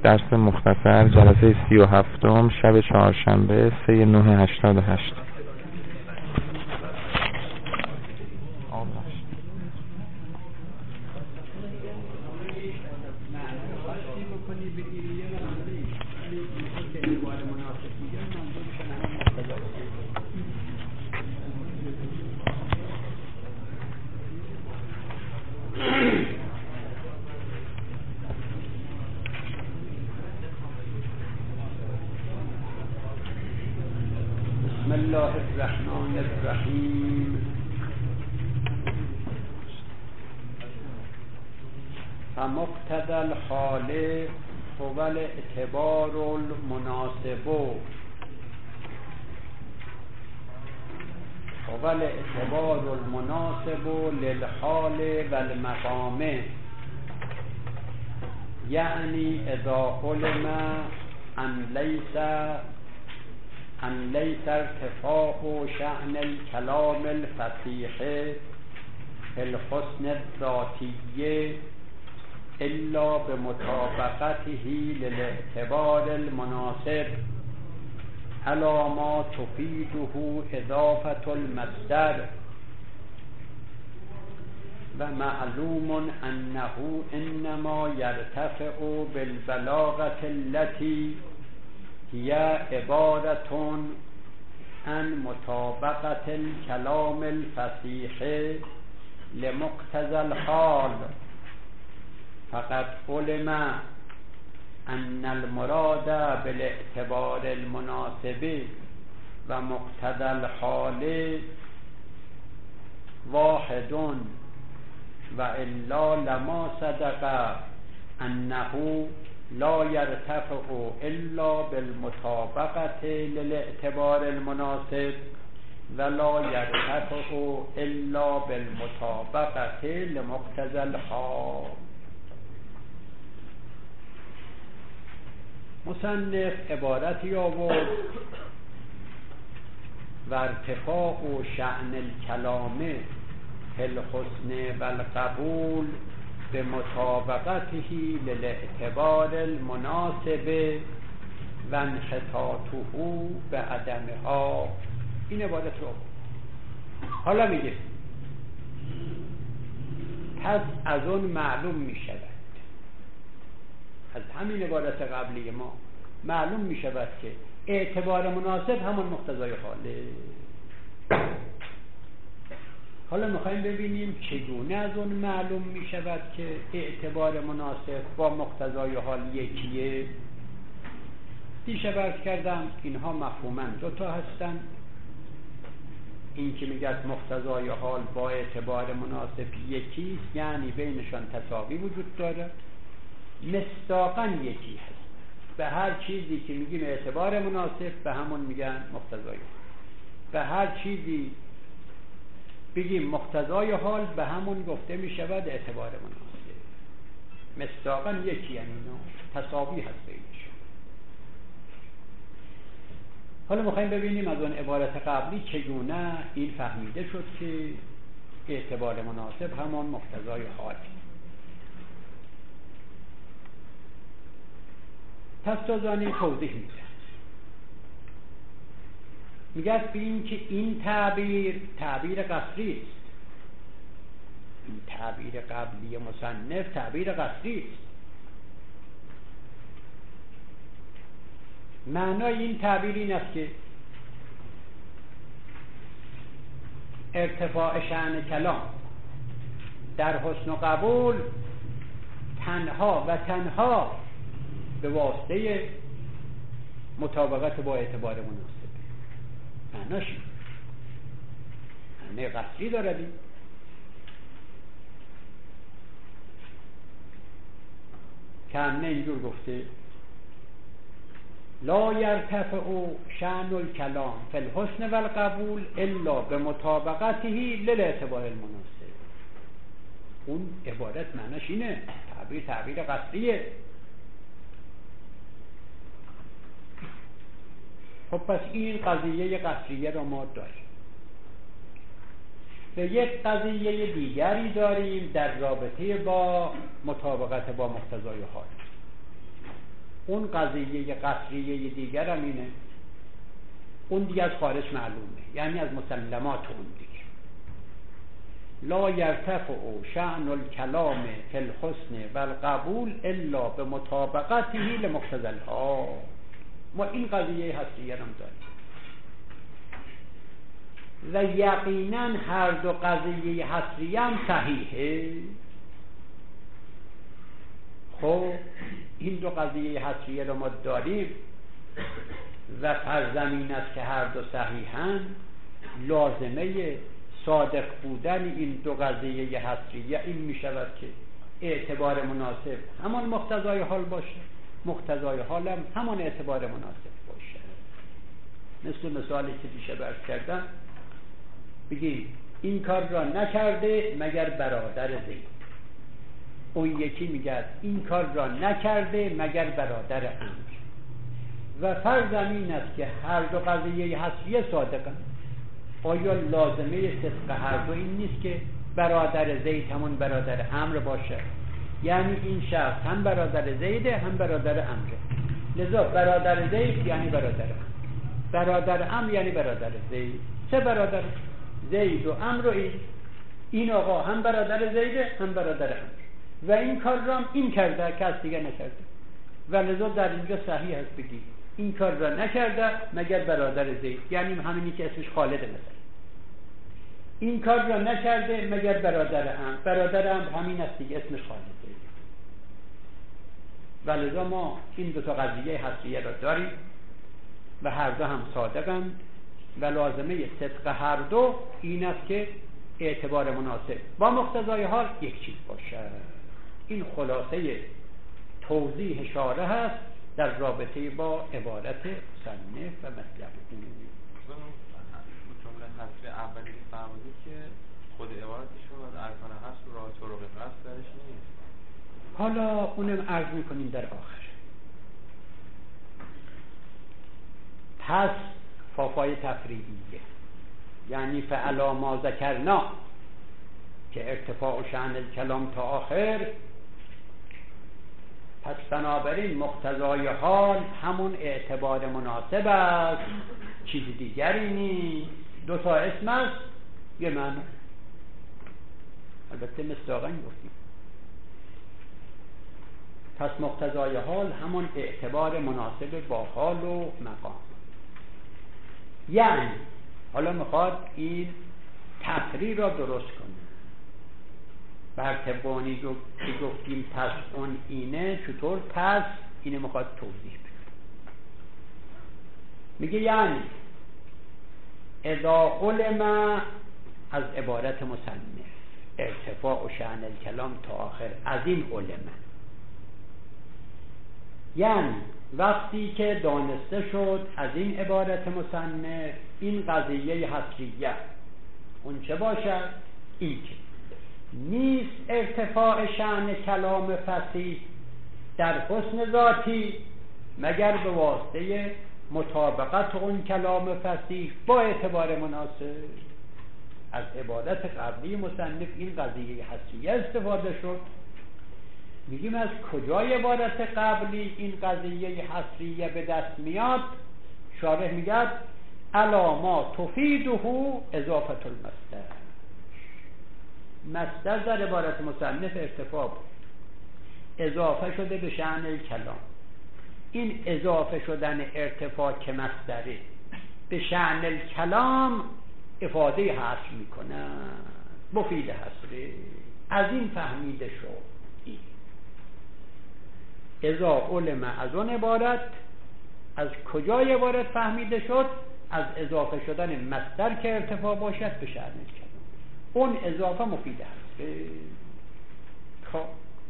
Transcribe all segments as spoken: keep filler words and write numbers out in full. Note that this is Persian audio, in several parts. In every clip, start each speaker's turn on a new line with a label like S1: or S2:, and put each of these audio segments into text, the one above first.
S1: درس مختصر جلسه سی و هفتم شب چهارشنبه سه نه هشتاد و هشت.
S2: بسم الله الرحمن الرحیم. فمقتضى الحال هو الاعتبار المناسب هو الاعتبار المناسب للحال والمقام، یعنی اذا علم ان لیس ان لیس ارتفاع شأن الكلام الفصیح فی الحسن الذاتی الا بمطابقته للاعتبار المناسب على ما تفیده اضافة المصدر، و معلوم انه انما یرتفع بالبلاغة التي هي عبارة عن مطابقة الكلام الفصیح لمقتضى الحال، فقد علم ان المراد بالاعتبار المناسب و مقتضى الحال واحد، و الا لما صدق انه لا يرتفع الا بالمطابقة للاعتبار المناسب ولا يرتفع الا بالمطابقة لمقتضى الحال. مصنف عبارتی آورد و ارتفاع و شأن الکلام فی الحسن و القبول به مطابقته للاعتبار المناسب و انحطاطه به عدمها. این عبارت رو حالا میگه پس از اون معلوم میشود، از همین عبارت قبلی ما معلوم میشود که اعتبار مناسب همون مقتضای حاله. حالا میخوایم ببینیم چگونه از اون معلوم میشود که اعتبار مناسب با مقتضای حال یکیه. دیشب عرض کردم اینها مفهوما دو تا هستن. این که میگه مقتضای حال با اعتبار مناسب یکیست، یعنی بینشان تساوی وجود داره، مصداقاً یکی هست. به هر چیزی که میگیم اعتبار مناسب به همون میگن مقتضای حال، به هر چیزی بگیم مقتضای حال به همون گفته میشود اعتبار مناسب. مصداقاً یکی، یعنی تساوی هست بینشون. حالا میخوایم ببینیم از اون عبارت قبلی چگونه این فهمیده شد که اعتبار مناسب همون مقتضای حال. پس تازانی توضیح میده، میگه به این که این تعبیر تعبیر قصری است. این تعبیر قبلی مصنف تعبیر قصری است. معنای این تعبیر این است که ارتفاع شأن کلام در حسن و قبول تنها و تنها به واسطه مطابقت با اعتبار مناسب. معناش معنی قصری دارد. که همه اینجور گفته لا یرتفع شأن الکلام فی الحسن و القبول الا به مطابقته للاعتبار المناسب. اون عبارت معناش اینه، تعبیر تعبیر قصریه. خب پس این قضیه قصریه را ما داریم. و یک قضیه دیگری داریم در رابطه با مطابقت با مقتضای حال. اون قضیه قصریه دیگر هم اینه، اون دیگه از خارج معلومه، یعنی از مسلمات اون دیگه. لا یرتفع شأن الکلام فی الحسن والقبول الا بمطابقته لمقتضی الحال. ما این قضیه حصریه هم داریم و یقینا هر دو قضیه حصریه هم صحیحه. خب این دو قضیه حصریه رو ما داریم و فرض است که هر دو صحیحن، لازمه صادق بودن این دو قضیه حصریه این می شود که اعتبار مناسب همان مقتضای حال باشه، مقتضای حال هم همان اعتبار مناسب باشه. مثل مثالی که دیشب عرض کردم، بگیم این کار را نکرده مگر برادر زید، اون یکی میگه این کار را نکرده مگر برادر عمرو. و فرض این است که هر دو قضیه حصریه صادقن. آیا لازمه صدق هر دو این نیست که برادر زید همون برادر عمرو باشه؟ یعنی این شخص هم برادر زیده هم برادر عمرو، لذا برادر زید یعنی برادر عمرو، برادر عمرو یعنی برادر زید. سه برادر، زید و عمرو. این این آقا هم برادر زیده هم برادر عمرو و این کار را این کرده که از دیگه نکرده و لذا در اینجا صحیح هست بگید این کار را نکرده مگر برادر زید، یعنی همینی که اسمش خالده. مثلا این کار را نکرده مگر برادر عمرو، برادر عمرو همین است دیگه اسمش خالده. و لذا ما این دو تا قضیه حصریه را داریم و هر دو هم صادقند و لازمه صدق هر دو این است که اعتبار مناسب با مقتضای حال یک چیز باشه. این خلاصه توضیح شارح است در رابطه با عبارت مصنف و مطلب او.
S1: جمله حصر اولی فرمودید که خود عبارتشون از ارکان حصر و راه طرق قصد درش نیست.
S2: حالا اونم عرض میکنیم در آخر. پس فافای تفریعیه یعنی فعلا ما ذکرنا که ارتفاع شأن الکلام تا آخر. پس بنابراین مقتضای حال همون اعتبار مناسب است، چیز دیگری نیست. دو تا اسم است یه معنی، البته مصداقاً گفتیم. پس مقتضای حال همون اعتبار مناسب با حال و مقام. یعنی حالا میخواد این تفریع را درست کنه بر طبقانی که گفتیم پس اون اینه. چطور پس اینه میخواد توضیح بده. میگه یعنی اذا علم از عبارت مصنف ارتفاع و شأن الکلام تا آخر، از این علم یعنی وقتی که دانسته شد از این عبارت مصنف این قضیه حصریه اون چه باشد؟ این که نیست ارتفاع شأن کلام فصیح در حسن ذاتی مگر به واسطه مطابقت اون کلام فصیح با اعتبار مناسب. از عبارت قبلی مصنف این قضیه حصریه استفاده شد. میگیم از کجای عبارت قبلی این قضیه حصریه به دست میاد؟ شارح میگه الا ما تفیده اضافه المصدر. مصدر در عبارت مصنف ارتفاع بود، اضافه شده به شأن کلام. این اضافه شدن ارتفاع که مصدره به شأن کلام افاده حصر میکنه، مفید حصره. از این فهمیده شد اذا علم از اون عبارت. از کجای عبارت فهمیده شد؟ از اضافه شدن مصدر که ارتفاع باشد به شأن کلام. اون اضافه مفید هست. خب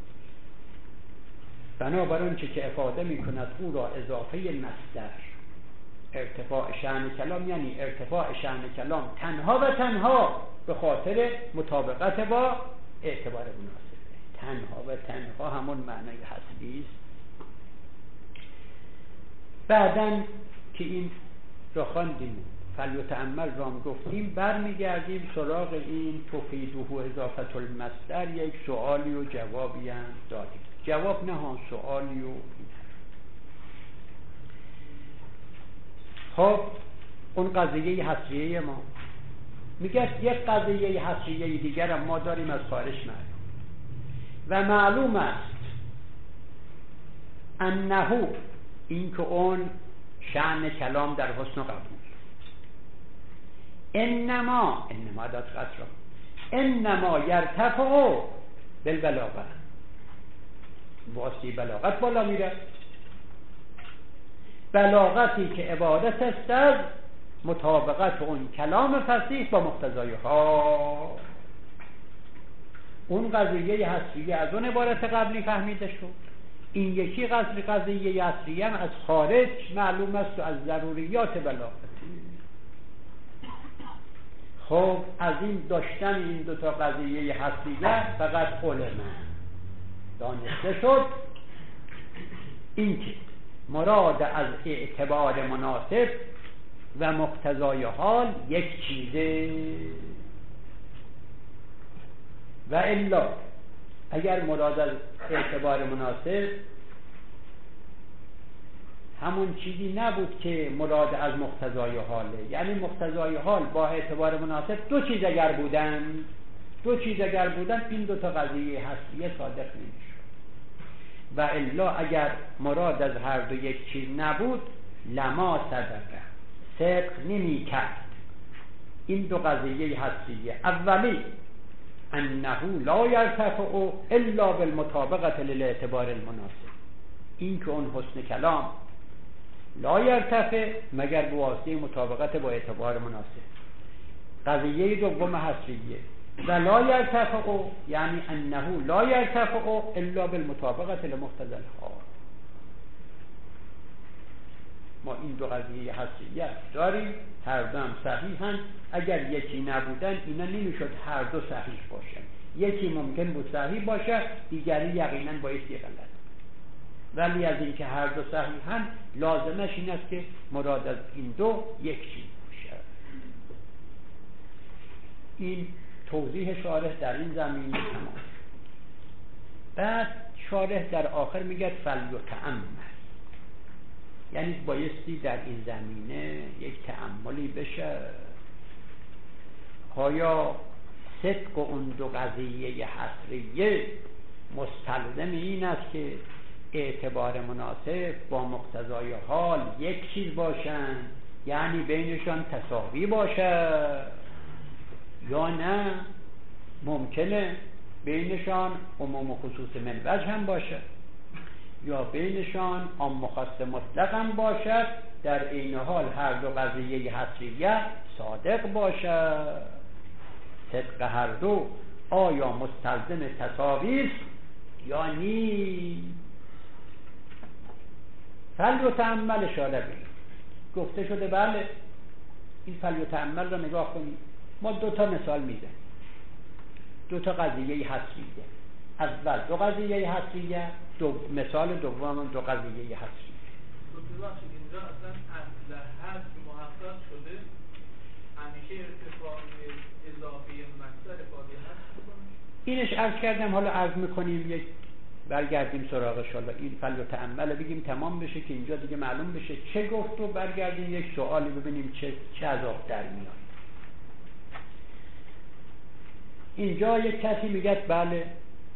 S2: بنابراین چه که افاده می کند او را اضافه مصدر ارتفاع شأن کلام، یعنی ارتفاع شأن کلام تنها و تنها به خاطر مطابقت با اعتبار مناسب. تنها و تنها همون معنی حصری است. بعدن که این را خواندیم فلیتأمل رام گفتیم، برمیگردیم سراغ این تفیده اضافه المصدر. یک سوالی و جوابی هم دادیم. جواب نه ها، سوالی و این. خب اون قضیه حصریه ما میگه یک قضیه حصریه دیگر هم ما داریم از خارج معلوم و معلوم است انه این که اون شأن کلام در حسن و قبول انما انما داد قصر انما یرتفع بالبلاغه واسطه بلاغت بالا میره بلاغتی که عبارت است از مطابقت اون کلام فصیح با مقتضای ها. اون قضیه حصریه از اون عبارت قبلی فهمیده شد، این یکی قضیه حصریه از خارج معلوم است و از ضروریات بلاغتی. خب از این داشتن این دوتا قضیه حصریه فقط علما دانسته شد این که مراد از اعتبار مناسب و مقتضای حال یک چیزه و الا اگر مراد از اعتبار مناسب همون چیزی نبود که مراد از مقتضای حاله، یعنی مقتضای حال با اعتبار مناسب دو چیز اگر بودن دو چیز اگر بودن این دو تا قضیه حصریه صادق نمیشد و الا اگر مراد از هر دو یک چیز نبود لما صدقه صدق نمی کرد این دو قضیه حصریه. اولی انه لا یرتفع الا بالمطابقت للاعتبار المناسب، این که اون حسن کلام لا یرتفع مگر به واسطه مطابقت با اعتبار مناسب. قضیه دوم حصریه و لا یرتفع یعنی انه لا یرتفع الا بالمطابقت لمقتضى الحال. ما این دو قضیه حصریه داریم، هر دو هم صحیحن. اگر یکی نبودن اینا نمیشد هر دو صحیح باشن، یکی ممکن بود صحیح باشه دیگری یقینا بایستی غلط، ولی از اینکه هر دو صحیحن لازمش این است که مراد از این دو یک چیز باشه. این توضیح شارح در این زمینه تمام. بعد شارح در آخر میگه فلیتأمل، یعنی بایستی در این زمینه یک تأملی بشه آیا صدق اون دو قضیه حصریه مستلزم این است که اعتبار مناسب با مقتضای حال یک چیز باشن، یعنی بینشان تساوی باشه، یا نه ممکنه بینشان عموم و خصوص من وجه هم باشه، یا بینشان عام و خاص مطلق هم باشد، در این حال هر دو قضیه حصریه صادق باشه. صدق هر دو آیا مستلزم تساوی است یا نی؟ فلیتأمل اشاره بید گفته شده بله این فلیتأمل را نگاه کنید. ما دو تا مثال میزنیم، دو تا قضیه حصریه. اول دو قضیه حصریه، دو مثال دوم دو قضیه حصریه.
S3: اینجا اصلا اصل حذف محقق شده، همیشه ارتفاع اضافی مصدر فاضل حذف می‌کنه.
S2: اینش عرض کردم، حالا عرض میکنیم یک برگردیم سراغش، حالا این فلیتأمل بگیم تمام بشه که اینجا دیگه معلوم بشه چه گفت و برگردیم یک سوالی ببینیم چه چه از آب در میاد. اینجا یک کسی میگه بله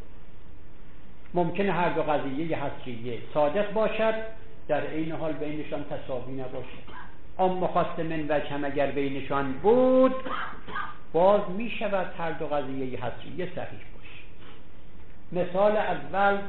S2: ممکنه هر دو قضیه حصریه صادق باشد، در این حال بینشان تساوی نباشد. اما خواست من وجه هم اگر بینشان بود باز میشود هر دو قضیه حصریه صحیح باشه. مثال اول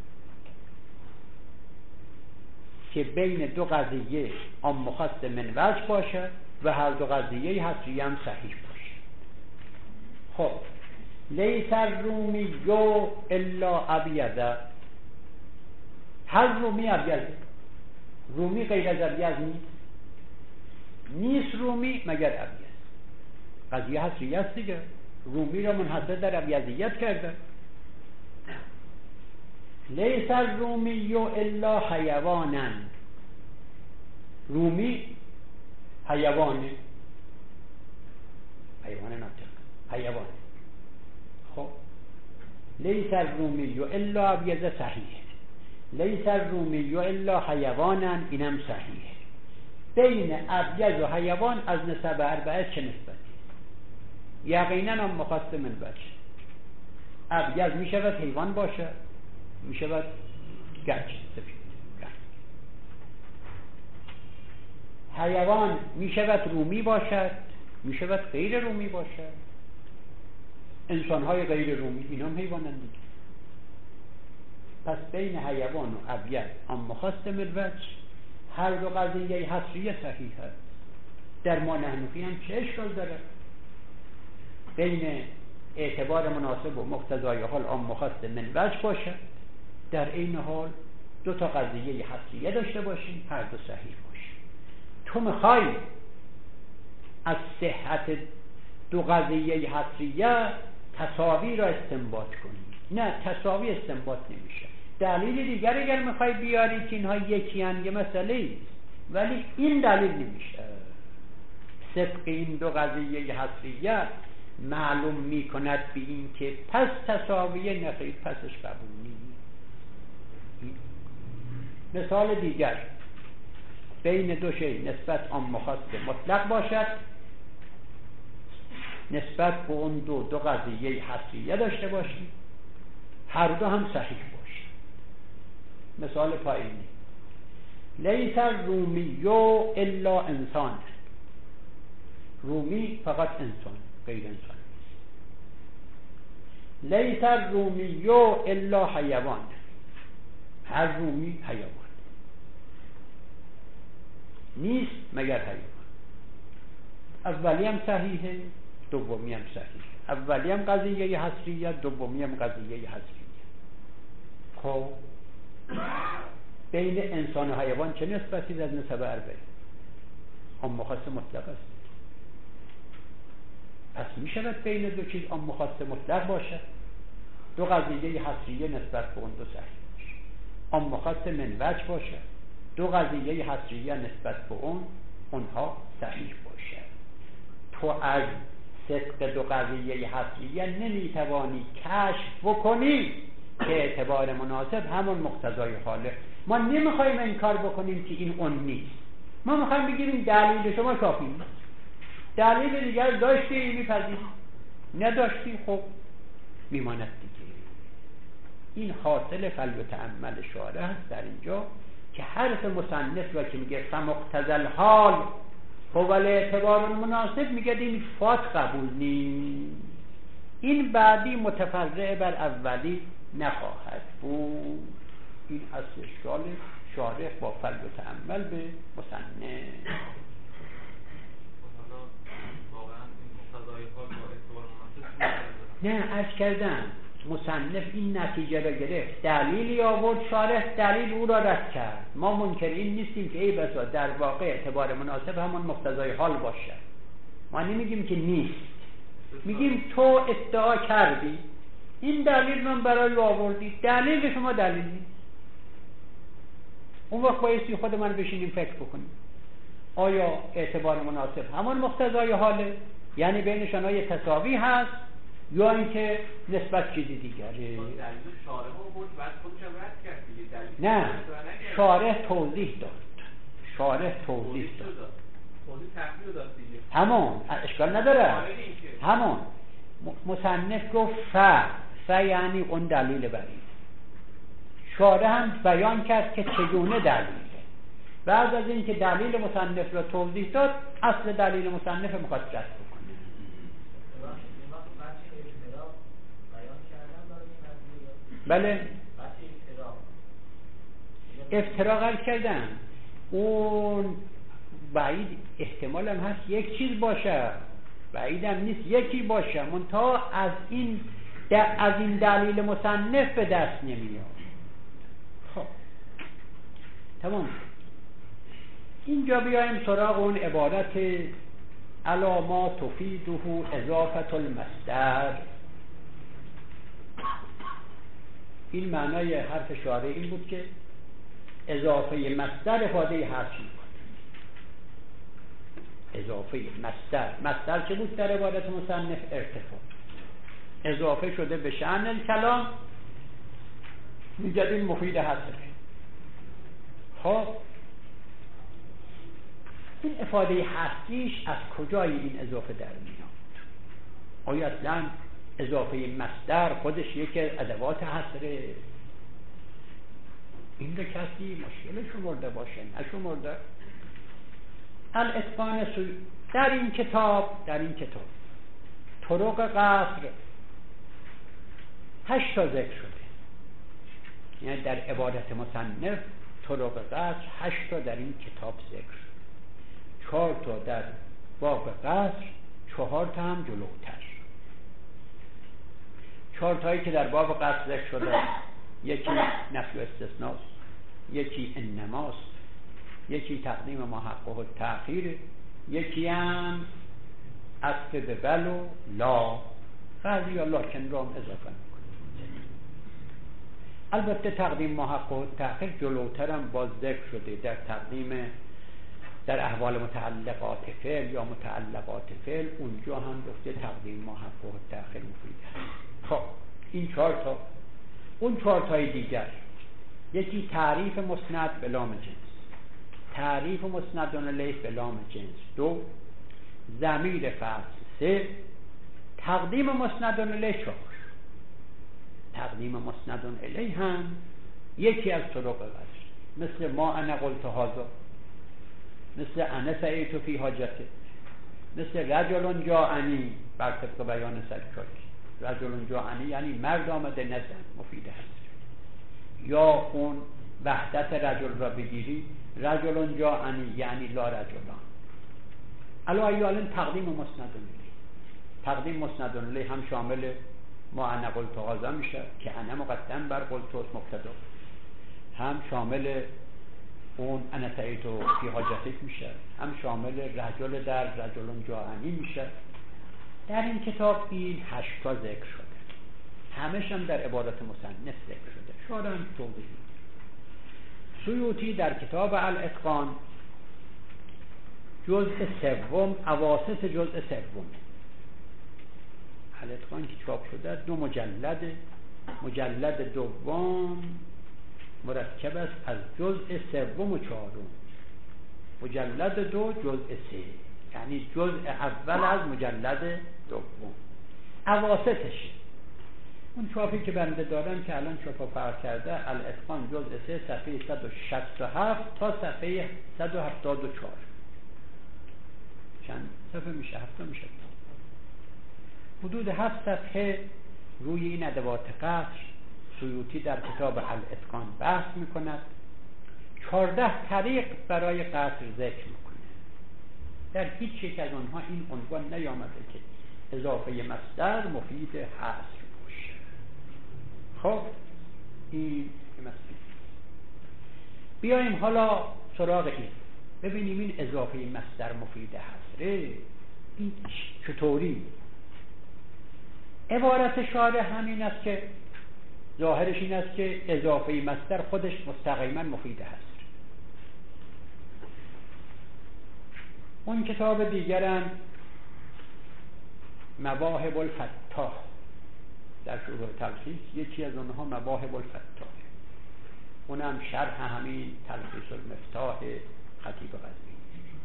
S2: که بین دو قضیه اما خواست من وجه باشه و هر دو قضیه حصریه هم صحیح باشه. خب لیس الرومی الا ابیض، هر رومی ابیض، رومی غیر از ابیض نیست، نیست رومی مگر ابیض. قضیه حصریه است دیگه، رومی را منحصر در ابیضیت کرده. لیس الرومی الا حیوانا، رومی حیوانه، حیوان ناطق، حیوان. خب لیس الرومی الا ابیض صحیح، لیس الرومی الا حیوانا اینم صحیح. بین ابیض و حیوان از نسب اربعه چه نسبتی؟ یقینا هم مخصص من بچه. ابیض می شود حیوان باشه، می شود گچ سفید، حیوان می شود رومی باشد، می شود غیر رومی باشد. انسان های غیر رومی اینا هم حیوانند دیگه. پس بین حیوان و ابیض هم مخصص من بچه، هر دو قضیه حصریه صحیح هست. در ما نحنفی هم چه اشکال داره؟ بین اعتبار مناسب و مقتضای حال آن مخصص من وجه باشد، در این حال دو تا قضیه حصریه داشته باشیم، هر دو صحیح باشیم. تو میخوای از صحت دو قضیه حصریه تساوی را استنباط کنی؟ نه، تساوی استنباط نمیشه. دلیل دیگر اگر میخوای بیاری که اینها یکی هن یه مسئله ایست، ولی این دلیل نمیشه. صدق این دو قضیه حصریه معلوم میکند به این که پس تساویه نخیر، پسش قبول نیست. مثال دیگر، بین دو شی نسبت آن مخصص مطلق باشد، نسبت به اون دو دو قضیه حصریه داشته باشیم، هر دو هم صحیح باشد. مثال پایینی، لیس الرومی الا انسان، رومی فقط انسان، غیر انسان. لیس الرومی الا حیوان، هر رومی حیوان نیست مگر حیوان. اولی هم صحیحه، دومی هم صحیحه. اولی هم قضیه حصریه، دومی هم قضیه حصریه. خب بین انسان و حیوان چه نسبتی در نسب اربعه؟ هم مخصص مطلق است. پس می شود بین دو چیز هم مخصص مطلق باشد، دو قضیه حصریه نسبت به اون دو صحیح باشه. هم مخصص من وجه باشد، دو قضیه حصریه نسبت به اون اونها صحیح باشه. تو از صدق دو قضیه حصریه نمیتوانی کشف بکنی که اعتبار مناسب همون مقتضای حاله. ما نمیخوایم انکار بکنیم که این اون نیست، ما میخوایم بگیریم دلیل شما کافی نیست. دلیل دیگر داشتی میپذیری، نداشتی خب میماند دیگه. این حاصل فل تأمل شارع هست در اینجا که حرف مصنف را که میگه فمقتضل حال هو الاعتبار مناسب، میگه این فات قبول نیست. این بعدی متفرع بر اولی نخواهد بود. این اصل اشکال شارع با فل تأمل به مصنف. نه، عرض کردم مصنف این نتیجه را گرفت، دلیلی آورد، شارح دلیل او را رد کرد. ما منکر این نیستیم که ای بسا در واقع اعتبار مناسب همون مقتضای حال باشه. ما نمیگیم که نیست، میگیم تو ادعا کردی، این دلیل من برای آوردی، دلیل شما دلیل نیست. اون وقت بایستی خود من بشینیم فکر بکنیم آیا اعتبار مناسب همون مقتضای حاله، یعنی بینشان های تساوی هست، یا اینکه نسبت چیزی دیگره. نه، شارح توضیح داد، شارح توضیح داد، همون اشکال نداره، همون مصنف گفت ف ف یعنی اون دلیل برید. شارح هم بیان کرد که چگونه دلیله. بعد از این که دلیل مصنف را توضیح داد، اصل دلیل مصنف میخواد رد بکنه. بله، افتراق عرض کردم. اون بعید احتمال هم هست یک چیز باشه، بعید هم نیست یکی باشه، منتها از این از این دلیل مصنف به دست نمیاد. خب تمام. اینجا بیایم سراغ اون عبارت علامات تفیده اضافه المصدر. این معنای حرف شارع این بود که اضافه مصدر افاده حرف می‌کند. اضافه مصدر، مصدر چه بود در عبارت مصنف؟ ارتفاع. اضافه شده به شأن الکلام، میگه این مفید حسره. خب این افاده هستیش از کجای این اضافه در میاد؟ آیا اصلا اضافه مصدر خودش یکی از ادوات حصره؟ این رو کسی مشکل شمرده باشه نشمرده. الاتقان سوی در این کتاب در این کتاب طرق قصر هشت تا ذکر شده، یعنی در عبارت مصنف طرق قصر هشت تا در این کتاب ذکر شده، چهار تا در باب قصر، چهار تا هم جلوتر. چهار تایی که در باب قصر ذکر شده یکی نفی و استثناست، یکی انماست، یکی تقدیم ما حقه و تأخیر، یکی هم عطف به بل و لا، بعضی یا لکن رو هم اضافه میکنه. البته تقدیم ما حقه و تأخیر جلوتر هم باز ذکر شده در تقدیم در احوال متعلقات فعل یا متعلقات فعل، اونجا هم گفته تقدیم ما حقه و تأخیر مفیده. خب این چهار تا. اون چهار تای دیگر یکی تعریف مسند به لام جنس، تعریف مسند الیه به لام جنس دو، ضمیر فصل سه، تقدیم مسند الیه چهار. تقدیم مسند الیه هم یکی از طرق قصر، مثل ما انا قلت هذا، مثل انا سعیت فی حاجته، مثل رجل جاءنی بر طبق بیان سلکاکی. رجل جاءنی یعنی مرد آمده نه زن، مفید هست. یا اون وحدت رجل را بگیری، رجل جاءنی یعنی لا رجلان. علا ایالن تقدیم مسند الیه، تقدیم مسند الیه هم شامل ما انا قلت هذا میشه که انا مقدم بر قلت مبتدا، هم شامل اون انا سعیت فی حاجتک میشه، هم شامل رجل در رجل جاءنی میشه. در این کتاب این هشتا ذکر شده، همش هم در عبارت مصنف ذکر شده. شارم توضیح. سیوطی در کتاب الاتقان جزء سوم، اواسط جزء سوم الاتقان که چاپ شده دو مجلد، مجلد دوم مرکب است از جزء سوم و چهارم، مجلد دو جزء سه، یعنی جزء اول از مجلد دوم اواسطشه. اون چاپی که بنده دارم که الان چاپا فرق کرده، الاتقان جزء سه صفحه صد و شصت و هفت تا صفحه صد و هفتاد و چهار. چند صفحه میشه؟ هفته میشه. حدود هفت صفحه روی این ادوات قصر سیوطی در کتاب الاتقان بحث میکند. چهارده طریق برای قصر ذکر میکنه. در هیچ یک از آنها این عنوان نیامده که اضافه مصدر مفید حصر باشه. خب این مصدر. بیاییم حالا سراغ این، ببینیم این اضافه مصدر مفید حصره این چطوری. عبارت شارح همین است که ظاهرش این است که اضافه مصدر خودش مستقیما مفید هست. اون کتاب دیگرم مواهب الفتاح در شروع تلخیص، یکی از اونها مواهب الفتاح، اونم شرح همین تلخیص المفتاح خطیب غزنی.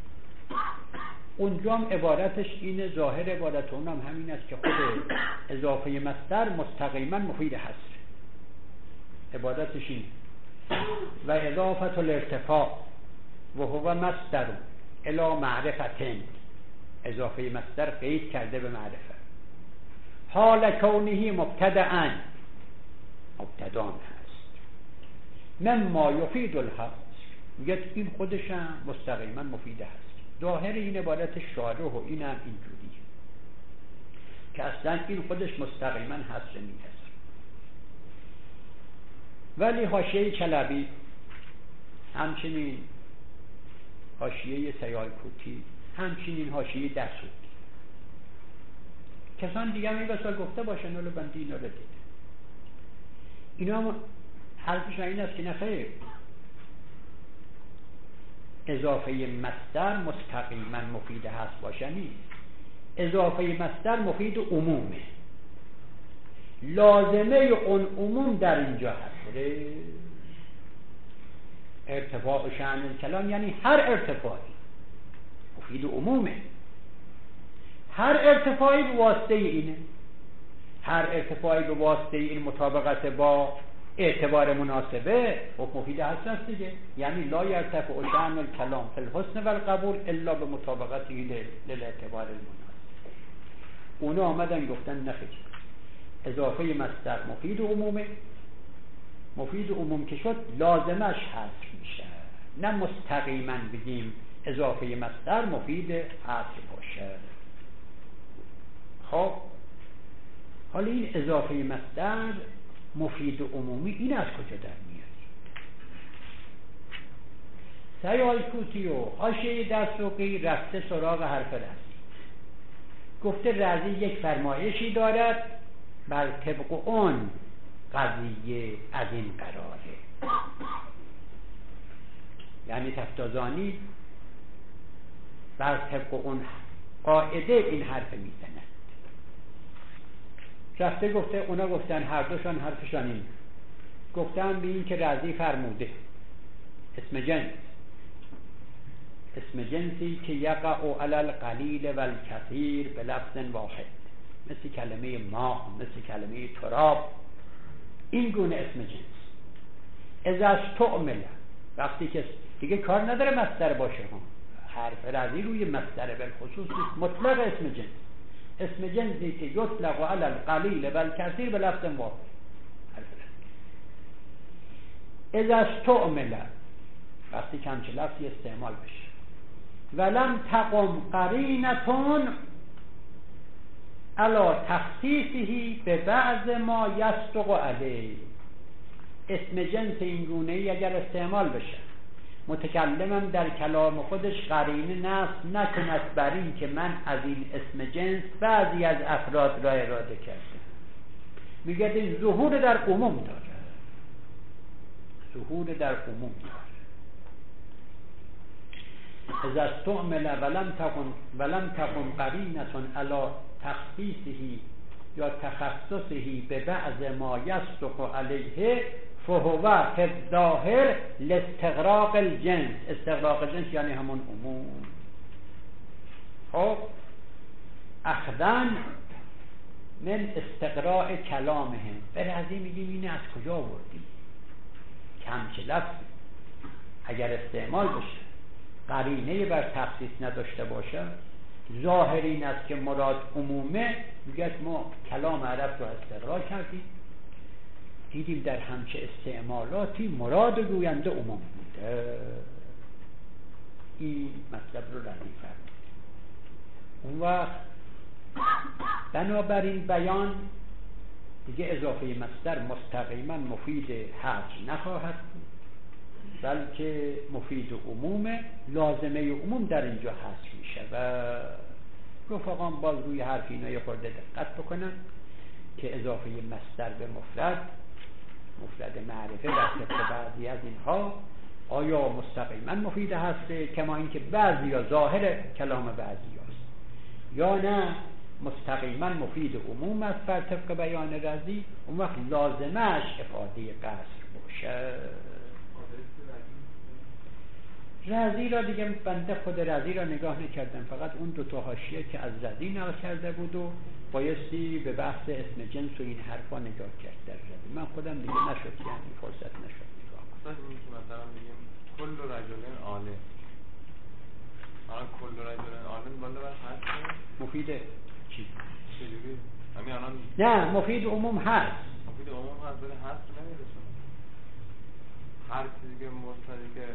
S2: اونجام عبارتش اینه، ظاهر عبارت اونم همین است که خود اضافه مصدر مستقیما مفید هست. عبارتش اینه و اضافت الارتفاع و هو مصدر الی معرفتن، اضافه مصدر قید کرده به معرفت، حال کونه مبتدعا، مبتدان هست، مما یفید الحصر، میگه این خودش هم مستقیما مفید هست. ظاهر این عبارت شارح و این هم اینجوریه که اصلا این خودش مستقیما حصر نیست. ولی حاشیه چلبی، همچنین حاشیه سیالکوتی، همچنین حاشیه دسوقی، کسان دیگه هم این بسال گفته باشن ولی بندی اینا رو دید. اینا هم حرفش این است که نخیر، اضافه مصدر مستقیما مفید هست باشه نیست. اضافه مصدر مفید عمومه، لازمه اون عموم در اینجا هست. ارتفاع شأن کلام یعنی هر ارتفاعی، مفید عمومه. هر ارتفاعی به واسطه اینه، هر ارتفاعی به واسطه این مطابقت با اعتبار مناسبه و مفید هست دیگه. یعنی لا یرتفع شأن الکلام فی الحسن و القبول الا به مطابقت للاعتبار المناسب. اونا آمدن گفتن نخیر، اضافه مصدر مفید عمومه، مفید عموم که شد لازمش حذف میشه، نه مستقیما بگیم اضافه مصدر مفید حذف باشه. خب حالا این اضافه مصدر مفید عمومی این از کجا در میاد؟ سیالکوتی و حاشیه دستوقی رفته سراغ حرف رازی، گفته رازی یک فرمایشی دارد بر طبق اون قضیه از این قراره. یعنی تفتازانی بر طبق اون قاعده این حرف میزند. رفته گفته، اونا گفتن هر دوشان حرفشان این، گفتن به این که رازی فرموده اسم جنس، اسم جنسی که یقع علی القلیل و الکثیر به لفظ واحد، مثل کلمه ما، مثل کلمه تراب، این گونه اسم جنس. از استعمل، وقتی که دیگه کار نداره مصدر باشه، هم حرف رازی روی مصدر بالخصوص مطلق اسم جنس، اسم جنسی که یطلق علی القلیل و الکثیر به لفظ واحد. از استعمل، وقتی که همچه لفظی استعمال بشه. ولم تقم قرینتون علی تخصیصه به بعض ما یصدق علیه. اسم جنس این گونه‌ای اگر استعمال بشه، متکلمم در کلام خودش قرینه نصب نکند بر این که من از این اسم جنس بعضی از افراد را اراده کردم، میگه این ظهور در عموم داره، ظهور در عموم داره. از استعمل ولم تکن ولم تکن قرینتون علی تخصیصه یا تخصصه به بعض ما یصدق علیه فهو فی الظاهر لاستغراق الجنس. استغراق الجنس یعنی همون عموم. خب اخذن من استقراء کلامهم، برای از این میگیم این از کجا آوردی؟ کمچه لفظی اگر استعمال بشه قرینه بر تخصیص نداشته باشه، ظاهر این است که مراد عمومه، میگه ما کلام عرب رو استقرا کردیم، دیدیم در همچه استعمالاتی مراد گوینده عموم بوده، این مطلب رو رنی فرمود. اون وقت بنابراین بیان دیگه اضافه مصدر مستقیما مفید حذف نخواهد بود، بلکه مفید عموم، لازمه عموم در اینجا حذف میشه. و رفقان باز روی حرف اینا یه خورده دقت بکنن که اضافه مصدر به مفرد، مفرد معرفه در طبق بعضی از اینها آیا مستقیما مفید هسته کما اینکه بعضی یا ظاهر کلام بعضی هست، یا نه مستقیما مفید عموم است بر طبق بیان رازی، اون وقت لازمش افاده قصر باشه. رازی را دیگه بنده خود رازی را نگاه نکردم، فقط اون دو تا حاشیه که از رازی نقل کرده بود و بایستی به بحث اسم جنس و این حرفا نگاه کرد در رازی. من خودم دیگه نشد، یعنی فرصت نشد نگاه کنم.
S1: مثلا میگیم کل رجلین عالم، الان کل رجلین عالم بالا بر هست
S2: مفیده چی؟
S1: چجوری؟ همین الان
S2: نه مفید عموم هست،
S1: مفید عموم هست ولی هست نمیرسونه. هر چیزی که مستدی که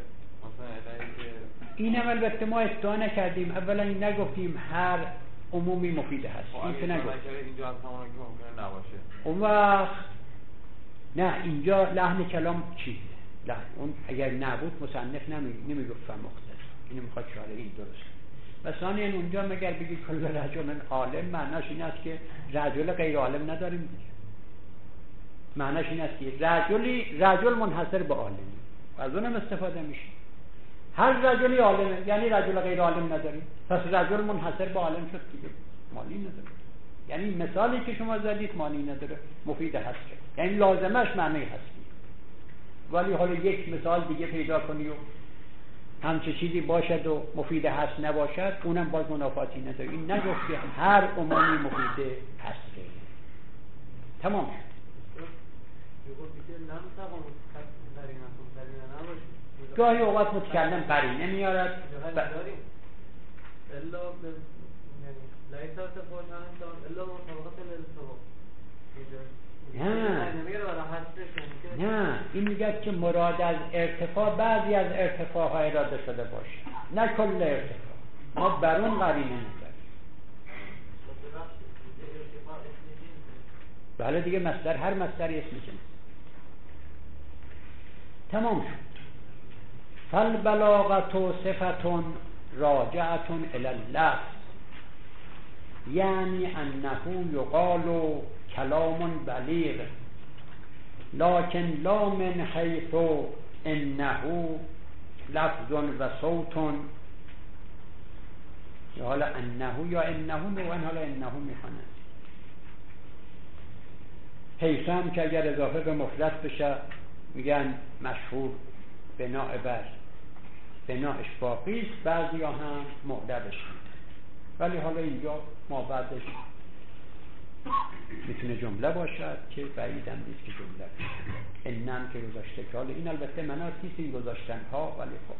S2: اینم البته ما ادعا نکردیم، اولا این نگفتیم هر عمومی مفیده هست، این که نگفتیم
S1: اینجا از همونه که ممکنه نباشه.
S2: اون وقت نه، اینجا لحن کلام چیه؟ لحن اون اگر نبود مصنف نمیگفت مختصر، اینو میخواد شارحی این درست. و ثانیاً اونجا مگر بگی کل رجل عالم، معناش این است که رجل غیر عالم نداریم دیگه. معناش این است که رجلی رجل منحصر به عالمی، از اونم استفاده میشه. هر رجلی عالمه، یعنی رجل غیر عالم نداریم، پس رجل منحصر به عالم شد دیگه، معنی نداره. یعنی مثالی که شما زدید معنی نداره، مفید هست، یعنی لازمش معنی هست. ولی حالا یک مثال دیگه پیدا کنی و همچه چیزی باشد و مفید هست نباشد، اونم باز منافاتی نداره. این نگفت که هر عمومی مفید هسته. تمام شد. گاهی اوقات متکلم قرینه میارد ب... نه نه این میگه که مراد از ارتفاع بعضی از ارتفاع ها اراده شده باشه، نه کل ارتفاع. ما برون قرینه نداریم. بله دیگه مصدر، هر مصدری اسم جنس. تمام شد. فالبلاغة صفة راجعة إلى اللفظ، یعنی انه یقال کلام بلیغ لکن لا من حیث انه لفظ و صوت. یا حالا انه یا انه نوعن، حالا انه میخوانند. حیث هم که اگر اضافه به مفرد بشه میگن مشهور بناء بر بناءش باقی است، بعضی ها هم معدبش میدن. ولی حالا اینجا ما بعدش میتونه جمله باشد که بعیدم نیست که جمله بشه. انم که گذاشته که حالا این البته مناط نیست این گذاشتن ها، ولی خب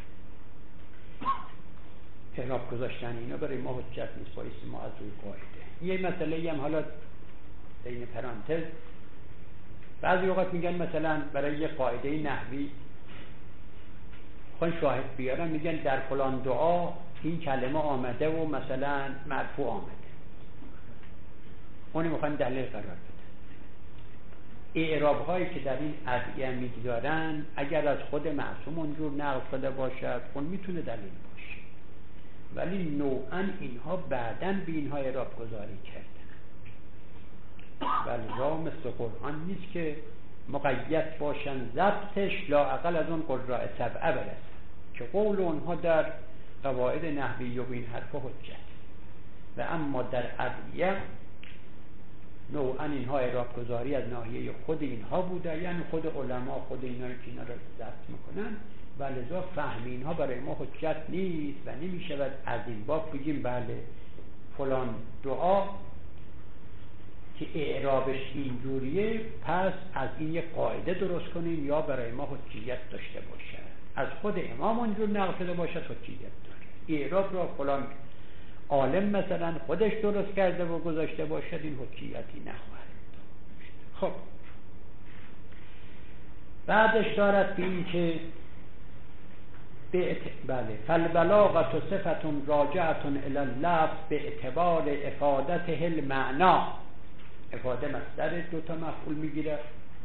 S2: اعراب گذاشتن اینا برای ما حجت نیست، باعث ما از روی قاعده. یه مسئله هم حالا بین پرانتز بعضی اوقات میگن مثلا برای یه قاعده نحوی خون شاهد بیارن، میگن در فلان دعا این کلمه آمده و مثلا مرفوع آمده، اونی میخوان دلیل قرار بدن. اعراب هایی که در این ادعیه میگذارن اگر از خود معصوم اونجور نقل شده باشد اون میتونه دلیل باشه، ولی نوعا اینها بعداً به اینها اعراب گذاری کردن. ولی را مثل قرآن نیست که مقید باشن ضبطش لااقل از اون قراء سبعه برسن که قول اونها در قواعد نحوی و این حرفا حجت. و اما در ادعیه نوعا اینها اعراب گذاری از ناحیه خود اینها بوده، یعنی خود علما خود اینا که اینا را ضبط میکنن، و لذا فهم اینها برای ما حجت نیست و نمیشود از این باب بگیم بله فلان دعا که اعرابش اینجوریه پس از این یک قاعده درست کنیم یا برای ما حجیت داشته باشد. از خود امام اونجور نقل شده باشد حجیت داره. اعراب را فلان عالم مثلا خودش درست کرده و گذاشته باشد این حجیتی نخواهد. خب بعدش دارد به این که بله فالبلاغة صفة راجعة الى اللفظ باعتبار افادته المعنى. افاده مصدر دو تا مفعول میگیره،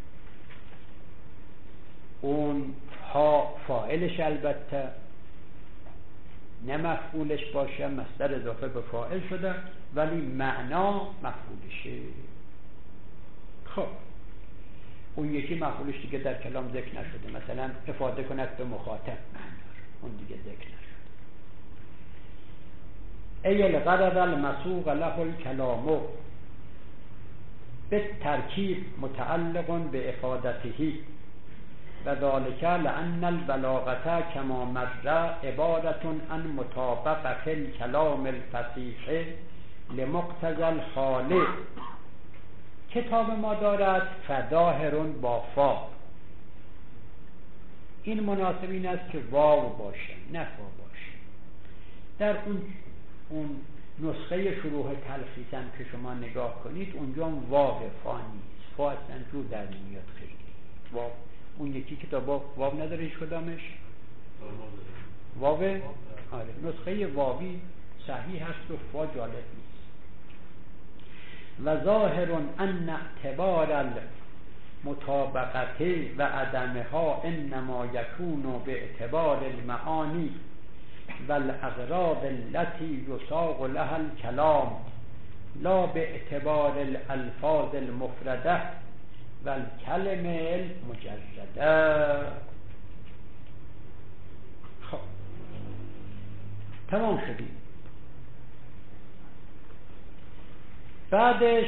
S2: اون ها فاعلش البته نه مفعولش باشه، مصدر اضافه به فاعل شده ولی معنا مفعولشه. خب اون یکی مفعولش دیگه در کلام ذکر نشده، مثلا افاده کند به مخاطب معنی، اون دیگه ذکر نشده. ای الغرض المسوق له الكلام بالترکیب متعلق بافادته و ذلك لأن البلاغة كما مر عبارة عن مطابقة الكلام الفصیح لمقتضى الحال. کتاب ما دارد فظاهر با فا، این مناسب این است که واو باشه نه فا باشه. در اون اون نسخه شروح تلخیص هم که شما نگاه کنید اونجا هم واو فا نیست، فا اصلا جور در نمیاد خیلی. واو اون یکی کتاب واو نداره هیچ کدامش واو؟ آره نسخه واوی صحیح هست و فا جالب نیست. و ظاهر ان اعتبار المطابقه و عدمها انما یکون به اعتبار المعانی و الاغراض التي یساق لها الكلام لا به اعتبار الالفاظ المفرده و الکلمه المجرده. خب تمام شدیم. بعدش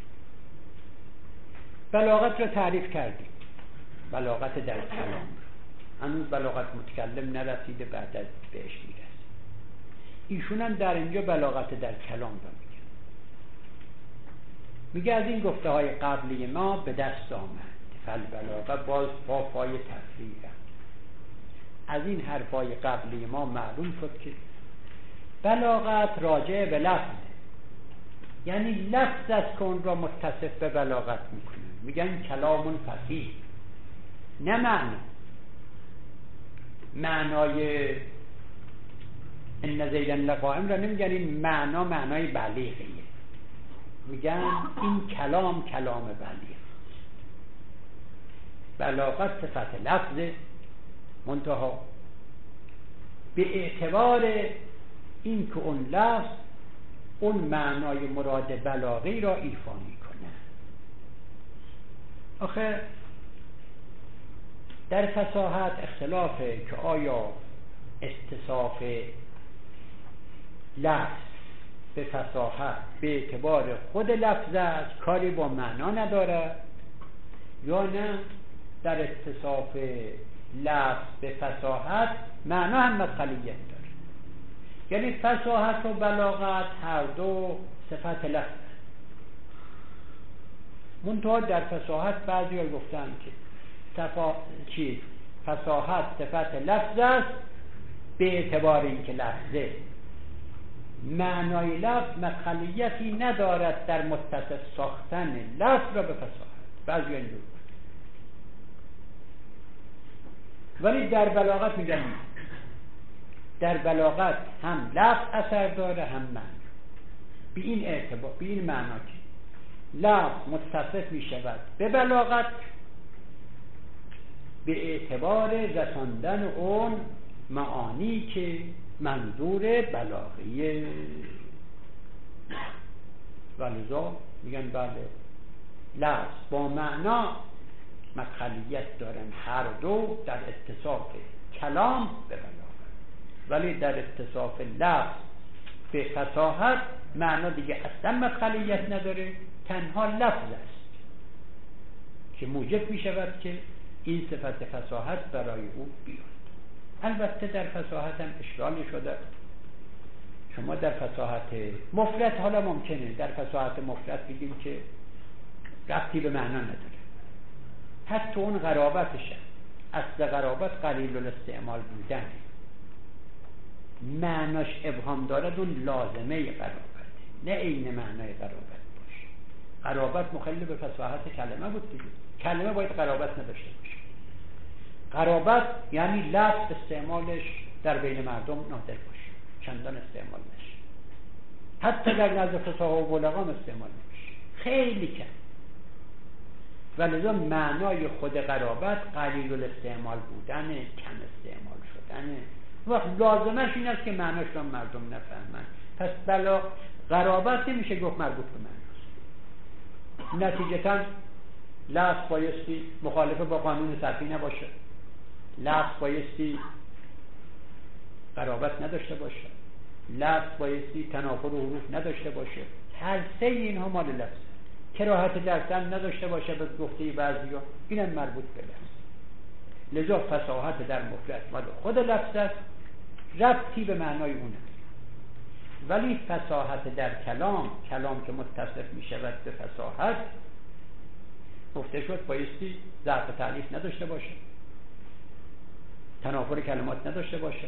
S2: بلاغت رو تعریف کردیم، بلاغت در کلام. هنوز بلاغت متکلم نرسیده، بعد از بهش میرسه. ایشون هم در اینجا بلاغت در کلام رو میگه. میگه از این گفته های قبلی ما به دست آمد فالبلاغه باز با پای تفریع. از این حرفای قبلی ما معلوم شد که بلاغت راجع به لفظه، یعنی لفظ از که اون را متصف به بلاغت میکنه. میگن کلام فصیح، نه معنا. معنای ان زیدن لقائم را نمیگن این معنا معنای بلیغیه، میگن این کلام کلام بلیغ. بلاغت صفت لفظه، منتها به اعتبار این که اون لفظ اون معنای مراد بلاغی را ایفا میکنه. آخه در فصاحت اختلافه که آیا اتصاف لفظ به فصاحت به اعتبار خود لفظ است، کاری با معنا نداره، یا نه در اتصاف لفظ به فصاحت معنا هم مدخلیت داره. یعنی فصاحت و بلاغت هر دو صفت لفظ. منتها در فصاحت بعضی ها گفتن که صفا... چی؟ فصاحت صفت لفظ است به اعتبار اینکه لفظه، معنای لفظ مدخلیتی ندارد در متصف ساختن لفظ را به فصاحت. بعضی ها اینجور. ولی در بلاغت میگن در بلاغت هم لفظ اثر داره هم معنی. به این اعتبار، به این معنا که لفظ متصف می شود به بلاغت به اعتبار رساندن اون معانی که منظور بلاغیه. ولذا میگن بله لفظ با معنا مدخلیت دارن هر دو در اتصاف کلام به بلاغت، ولی در اتصاف لفظ به فصاحت معنا دیگه اصلا مدخلیت نداره، تنها لفظ است که موجب می شود که این صفت فصاحت برای او بیاد. البته در فصاحت هم اشکالی شده. شما در فصاحت مفرد حالا ممکنه در فصاحت مفرد بگیم که ربطی به معنا نداره، حتی اون غرابتش اصل غرابت قلیل الاستعمال بودن، معناش ابهام دارد، اون لازمه غرابت نه عین معنای غرابت باشه. غرابت مخل به فصاحت کلمه بود دیگه، کلمه باید غرابت نداشته باشه. غرابت یعنی لفظ استعمالش در بین مردم نادر باشه، چندان استعمال نشه، حتی در نزد فصاحا و بلغا استعمال نمیشه، خیلی کم. ولذا معنای خود غرابت قلیل الاستعمال بودن، کم استعمال شدن. وقت لازمش این است که معناش رو مردم نفهمن، پس بلا غرابت نمیشه گفت مربوط به معناست. نتیجتاً لفظ بایستی مخالف با قانون صرفی نباشه، لفظ بایستی غرابت نداشته باشه، لفظ بایستی تنافر و حروف نداشته باشه. هر سه اینها مال لفظ. کراهت درسن نداشته باشه به گفته بعضیا، اینم مربوط به لفظ. لذا فصاحت در مفرد مال خود لفظ است، ربطی به معنای اون است. ولی فصاحت در کلام، کلام که متصف می شود به فصاحت، گفته شد بایستی ظرف تعلیف نداشته باشه، تنافر کلمات نداشته باشه،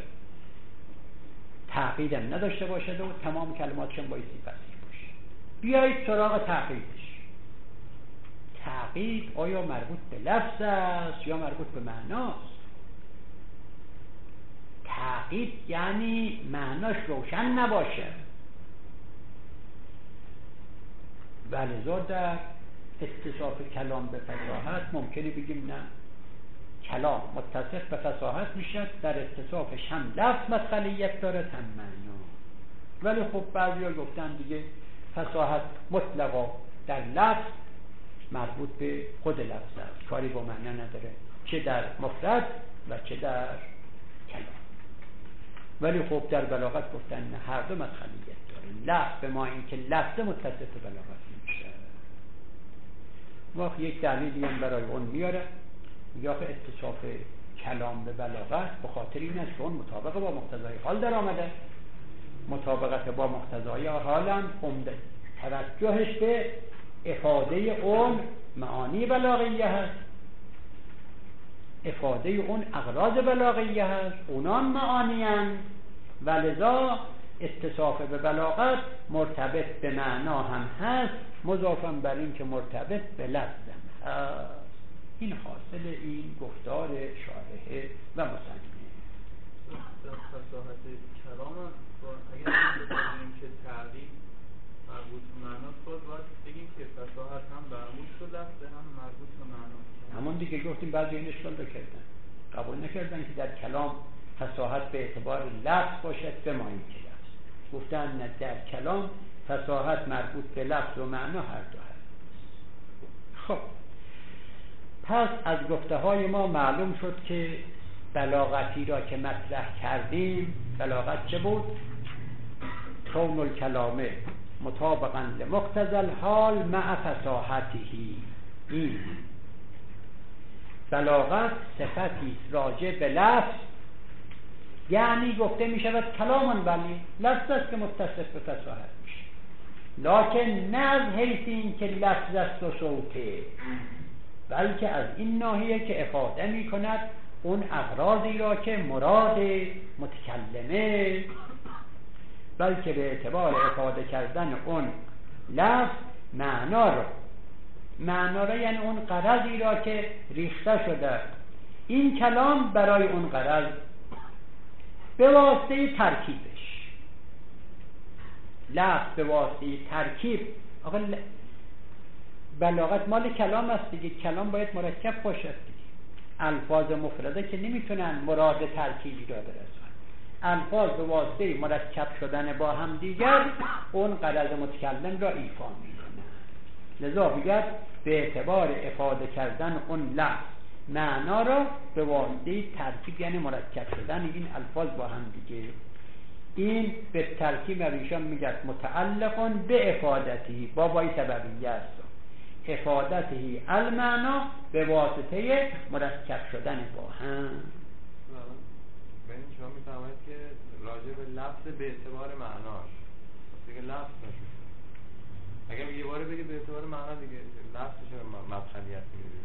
S2: تعقیدم نداشته باشه و تمام کلماتشم بایستی فصیح باشه. بیایید سراغ تعقیدش. تعقید آیا مربوط به لفظ است یا مربوط به معناست؟ تعقید یعنی معناش روشن نباشه. ولذا در اتصاف کلام به فصاحت ممکنه بگیم نه، کلام متصف به فصاحت میشه، در اتصافش هم لفظ مدخلیت داره هم معنا. ولی خب بعضیا گفتن دیگه فصاحت مطلقا در لفظ مربوط به خود لفظ است، کاری با معنا نداره، چه در مفرد و چه در کلام. ولی خب در بلاغت گفتن نه، هر دو مدخلیت داره. لفظ به ما این که لفظ متصف به بلاغت میشه. وقت یک دلیلی هم برای اون میاره، یا اتصاف کلام به بلاغت به خاطر این است که اون مطابق با مقتضای حال در آمده. مطابقت با مقتضای حال هم عمده توجهش به افاده اون معانی بلاغیه هست، افاده اون اغراض بلاغیه هست، اونان معانی هست و لذا اتصاف به بلاغت مرتبط به معنا هم هست، مضافاً بر این که مرتبط به لفظ هم هست. این حاصل این گفتار شارح و مصنف.
S3: در فصاحت کلام اگر بگیم که تعریف مربوط به معناست، باید بگیم که فصاحت هم مربوط به لفظ هم مربوط به معناست.
S2: همون دیگه گفتیم بعضی این اشکال بکردن، قبول نکردن که در کلام فصاحت به اعتبار لفظ باشد به معنی که لفظ. گفتن نه، در کلام فصاحت مربوط به لفظ و معنا هر دو هست. خب پس از گفته های ما معلوم شد که بلاغتی را که مطرح کردیم، بلاغت چه بود؟ کون الکلام مطابقا لمقتضی الحال مع فصاحته. این بلاغت صفتی راجع به لفظ، یعنی گفته می شود کلامان بلی لفظ است که متصف به فصاحت میشه، لکن نه از حیث این که لفظ است و صوته، بلکه از این ناحیه که افاده می کند اون اغراضی را که مراد متکلمه، بلکه به اعتبار افاده کردن اون لفظ معنا را، معنا را یعنی اون غرضی را که ریخته شده این کلام برای اون غرض به واسطه ترکیبش. لفظ به واسطه ترکیب، آقا بلاغت مال کلام است دیگه، کلام باید مرکب باشد دیگه. الفاظ مفرده که نمیتونن مراد ترکیبی را برسونن، الفاظ به واسطه مرکب شدن با هم دیگر اون غرض متکلم را ایفا میکنن. لذا بگید به اعتبار افاده کردن اون لفظ معنا را به واسطه ترکیب، یعنی مرکب شدن این الفاظ با هم دیگه، این به ترکیب ایشان میگه متعلق به افادتی، با بای سببیه است، افادته المعنا به واسطه مرکب شدن با هم.
S1: ببین شما میفهمید که راجع به لفظ به اعتبار معناش دیگه لفظ نشد. اگر یه باره بگی به اعتبار معنا دیگه لفظش مدخلیت میگیره.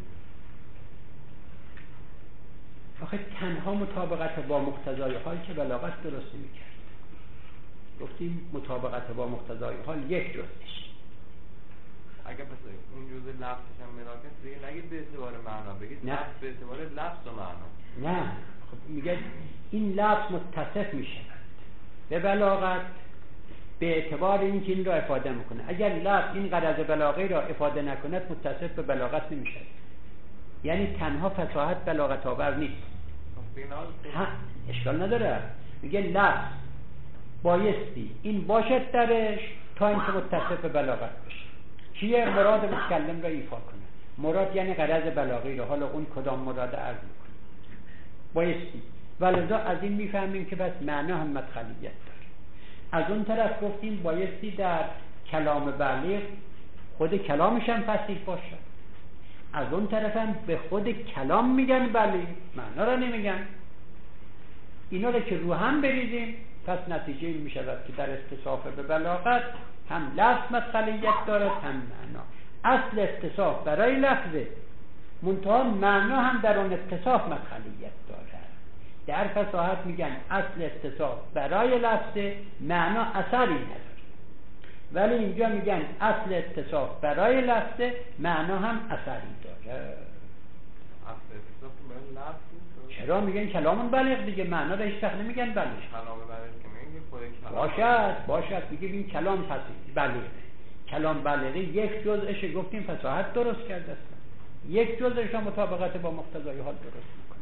S2: آخه تنها مطابقت با مقتضای حال که بلاغت درست نمی‌کرد. گفتیم مطابقت با مقتضای حال یک جزش.
S1: اگه پس اون جزء لفظش هم مراکز دیگه نگید به اعتبار معنا، بگید لفظ به اعتبار لفظ و معنا.
S2: نه، خب میگه این لفظ متصف میشه به بلاغت به اعتبار اینکه این را افاده میکنه. اگر لفظ این غرض بلاغی را افاده نکند متصف به بلاغت نمیشه، یعنی تنها فصاحت بلاغت آور نیست. ها اشکال نداره، میگه لفظ بایستی این باشد درش تا اینکه متصف به بلاغت بشه. چیه؟ مراد متکلم را ایفا کنه. مراد یعنی غرض بلاغی را، حالا اون کدام مراد عرض میکنه بایستی. ولذا از این میفهمیم که بس معنا هم مدخلیت داره. از اون طرف گفتیم بایستی در کلام بلیغ خود کلامش هم فصیح باشه. از اون طرف هم به خود کلام میگن بلیغ، معنا را نمیگن. اینا رو که رو هم بریزیم پس نتیجه این میشود که در اتصاف به بلاغت هم لفظ مدخلیت دارد هم معنا. اصل اتصاف برای لفظه، منتها معنا هم در اون اتصاف مدخلیت دارد. در فصاحت میگن اصل اتصاف برای لفظه، معنا اثری نداره. ولی اینجا میگن اصل اتصاف برای لفظه، معنا هم اثری داره.
S1: اصل اتصاف برای لفظه
S2: چرا؟ میگن کلامون بلیغ دیگه، معنا را هیچ وقت نمیگن بلیغ.
S1: کلام بلیغ که میگن خود کلام
S2: باشد باشد میگه این کلام فصیح بلیغ. کلام بلیغی یک جزءش گفتیم فصاحت درست کرده است، یک جزءش هم مطابقت با مقتضای حال درست میکنه.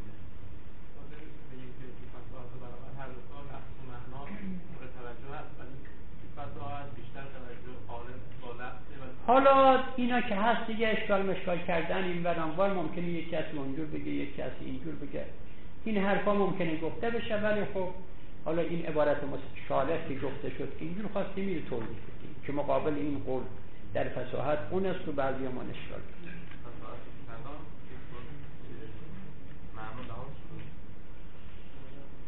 S2: حالا اینا که هست دیگه اشکال مشکال کردن این ورانوار، ممکنه یک کسی اونجور بگه یک کسی اینجور بگه، این حرفا ممکنه گفته بشه، ولی خب حالا این عبارت مشالف که گفته شد اینجور خواستیم این توضیح بدیم که مقابل این قول در فصاحت اون است و بعضی ما اشکال داره.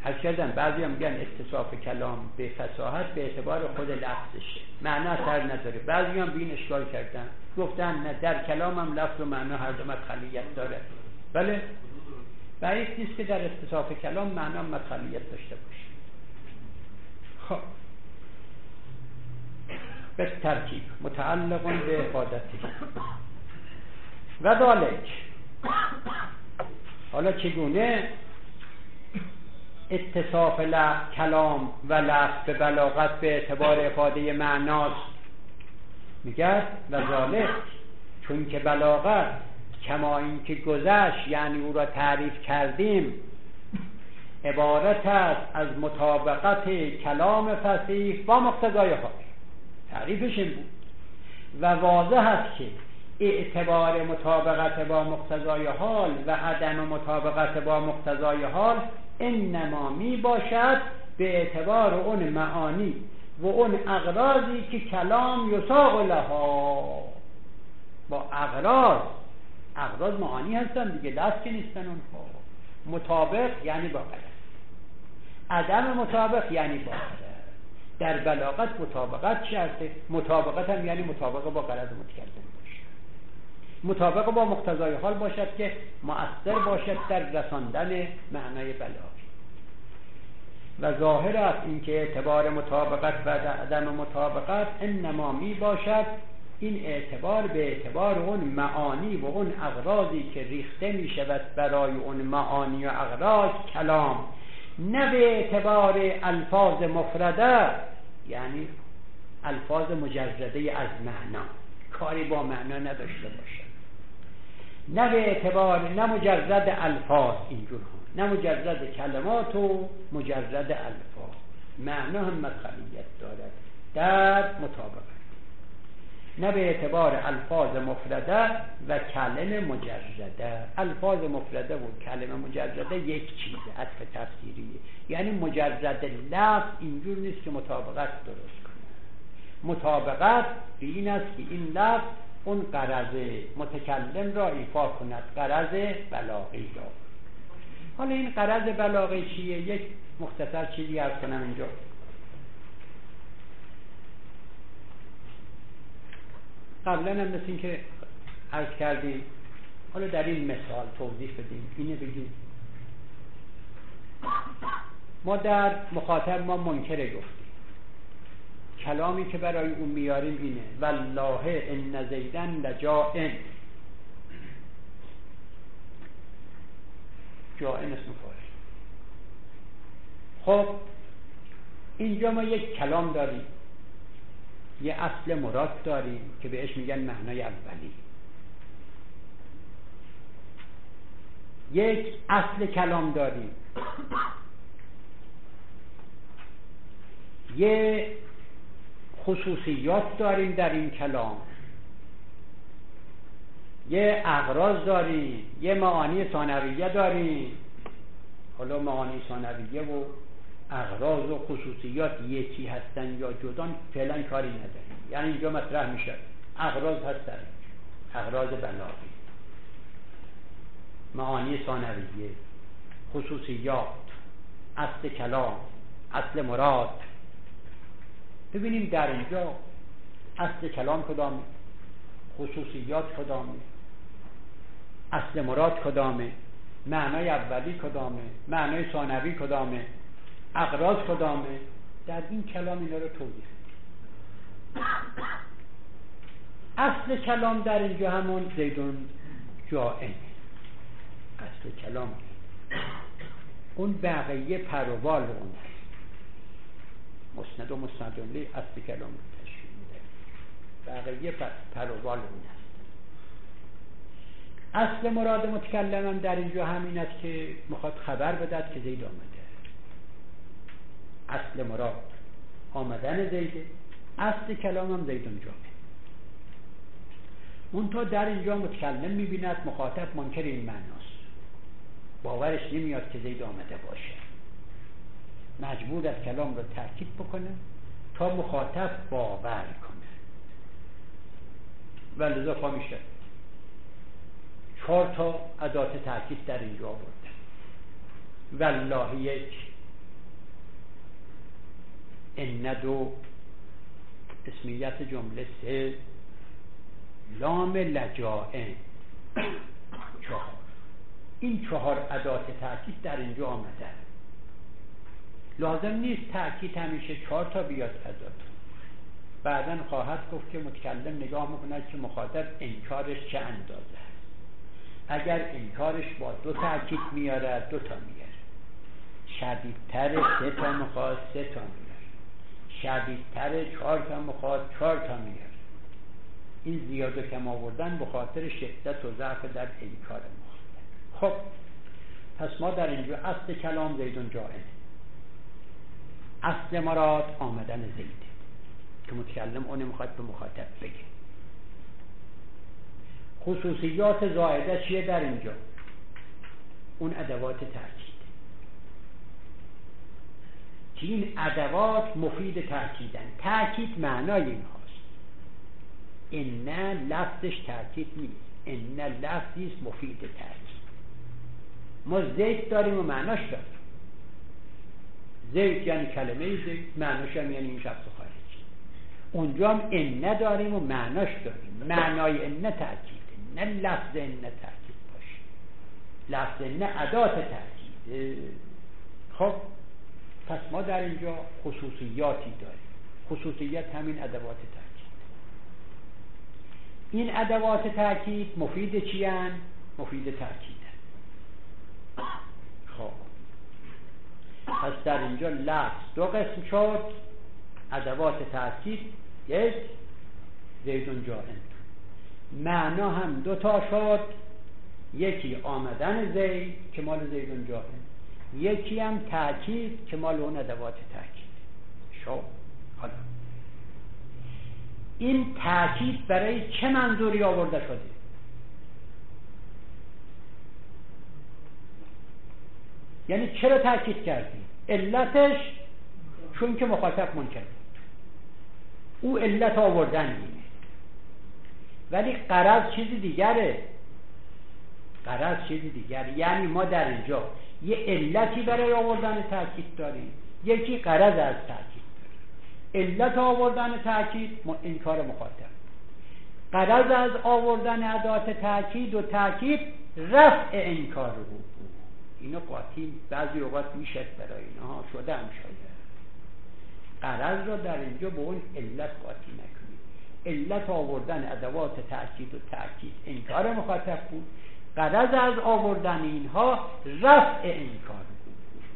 S2: از کردن بعضی هم میگن اتصاف کلام به فصاحت به اعتبار خود لفظشه، معنا اثر نداره. بعضی هم به این اشکال کردن، گفتن نه، در کلام هم لفظ و معنا هر دو مدخلیت داره. بله، بعید نیست که در اتصاف کلام معنا مدخلیت داشته باشه. خب به ترکیب متعلق به افادتی و ذالک. حالا چگونه اتصاف کلام و لفظ به بلاغت به اعتبار افاده معناست؟ میگه و ذالک، چون که بلاغت کما این که گذشت، یعنی او را تعریف کردیم، عبارت است از مطابقت کلام فصیح با مقتضای حال. تعریفش این بود و واضح است که اعتبار مطابقت با مقتضای حال و عدم مطابقت با مقتضای حال انما می باشد به اعتبار اون معانی و اون اغراضی که کلام یساق لها. با اغراض، اغراض معانی هستن دیگه، لفظ نیستن اونها. مطابق یعنی با غرض، عدم مطابق یعنی با غرض. در بلاغت مطابقت شرطه، مطابقت هم یعنی مطابق با غرض متکلم باشه، مطابق با مقتضای حال باشد که مؤثر باشد در رساندن معنای بلاغی. و ظاهر است اینکه اعتبار مطابقت و عدم مطابقت انما می باشد، این اعتبار به اعتبار اون معانی و اون اغراضی که ریخته می شود برای اون معانی و اغراض کلام، نه به اعتبار الفاظ مفرده، یعنی الفاظ مجرده از معنا، کاری با معنا نداشته باشه، نه به اعتبار نه مجرد الفاظ اینجور ها، نه مجرد کلمات و مجرد الفاظ، معنا هم مدخلیت دارد در مطابقت، نه به اعتبار الفاظ مفرده و کلمه مجرده. الفاظ مفرده و کلمه مجرده یک چیزه، عطف تفسیریه، یعنی مجرد لفظ اینجور نیست که مطابقت درست کنه. مطابقت به این است که این لفظ اون غرض متکلم را ایفا کند، غرض بلاغی را. حالا این غرض بلاغی چیه؟ یک مختصر چیزی عرض کنم اینجا. قبلا هم مثل این که عرض کردیم، حالا در این مثال توضیح بدیم. اینه بگیم ما در مخاطب ما منکر گفتیم، کلامی که برای اون میاریم اینه والله ان زیدن لجائن. جائن اسم فاعل. خب اینجا ما یک کلام داریم، یه اصل مراد داریم که بهش میگن معنای اولی. یک اصل کلام داریم، یه خصوصیات داریم در این کلام، یه اغراض داریم، یه معانی ثانویه داریم. حالا معانی ثانویه و اغراض و خصوصیات یکی هستن یا جدان فعلا کاری نداریم. یعنی اینجا مطرح میشه اغراض هستن، اغراض بلاغی، معانی ثانویه، خصوصیات، اصل کلام، اصل مراد. ببینیم در اینجا اصل کلام کدامه، خصوصیات کدامه، اصل مراد کدامه، معنای اولی کدامه، معنای ثانوی کدامه، اغراض کدامه. در این کلام اینا رو توضیح. اصل کلام در اینجا همون زیدون جائن، اصل کلام اون بقیه پروبال اون هست، مسند و مسند الیه اصل کلام رو تشکیل میده، بقیه پروبال اون هست. اصل مراد متکلم در اینجا همین است که میخواد خبر بدهد که زید آمده. اصل مراد آمدن زیده، اصل کلام هم زیدون جامعه. اون تا در اینجا متکلم میبیند مخاطب منکر این معناست، باورش نمیاد که زید آمده باشه، مجبور است کلام رو ترکیب بکنه تا مخاطب باور کنه. و لذا پا میشه چهار تا ادات ترکیب در اینجا آورده. والله یک، ان دو، اسمیت جمله سه، لام لجائن چهار. این چهار ادات تأکید در اینجا آمده. لازم نیست تأکید همیشه چهار تا بیاد ادات. بعداً خواهد گفت که متکلم نگاه میکند که مخاطب انکارش چه اندازه است. اگر انکارش با دو تأکید میاره دو تا میاره، شدیدتر سه تا میخواد سه تا میاره، شدیدتر چهار تا میخواد چهار تا میاره. این زیاد و کم آوردن به خاطر شدت و ضعف در انکار مخاطب. خب پس ما در اینجا اصل کلام زیدون جائن، اصل مراد آمدن زید که متکلم اون میخواد به مخاطب بگه. خصوصیات زائده چیه در اینجا؟ اون ادوات تأکید که این ادوات مفید تأکیدن. تأکید معنای این هاست. ان لفظش تأکید نیست، ان لفظی است مفید تأکید. ما زید داریم و معناش داریم. زید یعنی کلمه زید، معناش هم یعنی این شخص خارجی. اونجا هم ان داریم و معناش داریم. معنای ان تأکیده، نه لفظ ان تأکید باشه. لفظ ان ادات تأکیده. خب پس ما در اینجا خصوصیاتی داریم. خصوصیت همین ادوات تأکید. این ادوات تأکید مفید چی هن؟ مفید تأکید. خب پس در اینجا لفظ دو قسم شد. ادوات تأکید یک، زیدون جائن. معنا هم دو تا شد، یکی آمدن زید که مال زیدون جائن، یکی هم تأکید که مال اون ادوات تأکید شد. حالا این تأکید برای چه منظوری آورده شده؟ یعنی چرا تأکید کردیم؟ علتش چون که مخاطب منکر بود. او علت آوردن اینه، ولی غرض چیزی دیگره. غرض چیزی دیگره. یعنی ما در اینجا یه علتی برای آوردن تأکید داریم، یکی غرض از تأکید داریم. علت آوردن تأکید انکار مخاطب، غرض از آوردن ادات تأکید و تأکید رفع انکار رو. اینو قاطی بعضی اوقات میشه برای اینها شده هم شده. غرض را در اینجا به اون علت قاطی نکنید. علت آوردن ادوات تأکید و تأکید انکار مخاطب بود، غرض از آوردن اینها رفع انکار بود.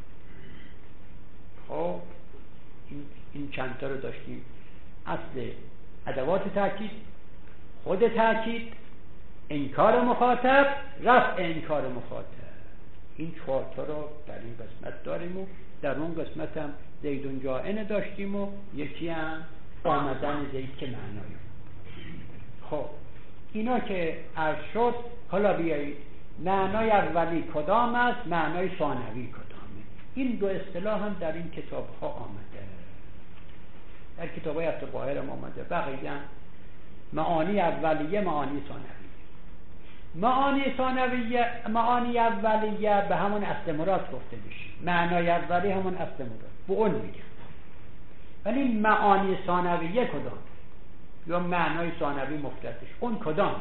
S2: خب این, این چند تا رو داشتیم. اصل ادوات تأکید، خود تأکید، انکار مخاطب، رفع انکار مخاطب. این چهار تا رو در این قسمت داریم و در اون قسمت هم زیدون جائن داشتیم و یکی هم آمدن زید که معنایی. خب اینا که عرض شد، حالا بیایید معنای اولی کدام است، معنای ثانوی کدامه. این دو اصطلاح هم در این کتاب ها آمده، در کتاب های ابتقاهر هم آمده. بقیه معانی اولیه، معانی ثانوی. معانی ثانویه، معانی اولیه به همون اصل مراد گفته میشه. معنای اولی همون اصل مراد به اون میگه. ولی معانی ثانویه کدام؟ یا معنای ثانوی مفردش اون کدام؟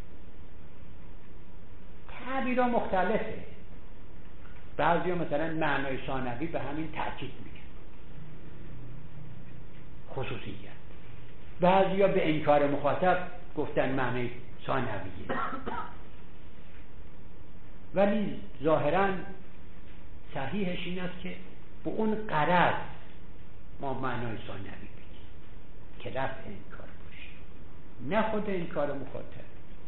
S2: تعبیرها مختلفه. بعضیا مثلا معنای ثانوی به همین تأکید میگه، خصوصیت. بعضیا به انکار مخاطب گفتن معنای ثانویه. ولی ظاهرا صحیحش این است که به اون غرض ما معنای ثانوی بگیم که رفع انکار باشه، نه خود انکار مخاطب،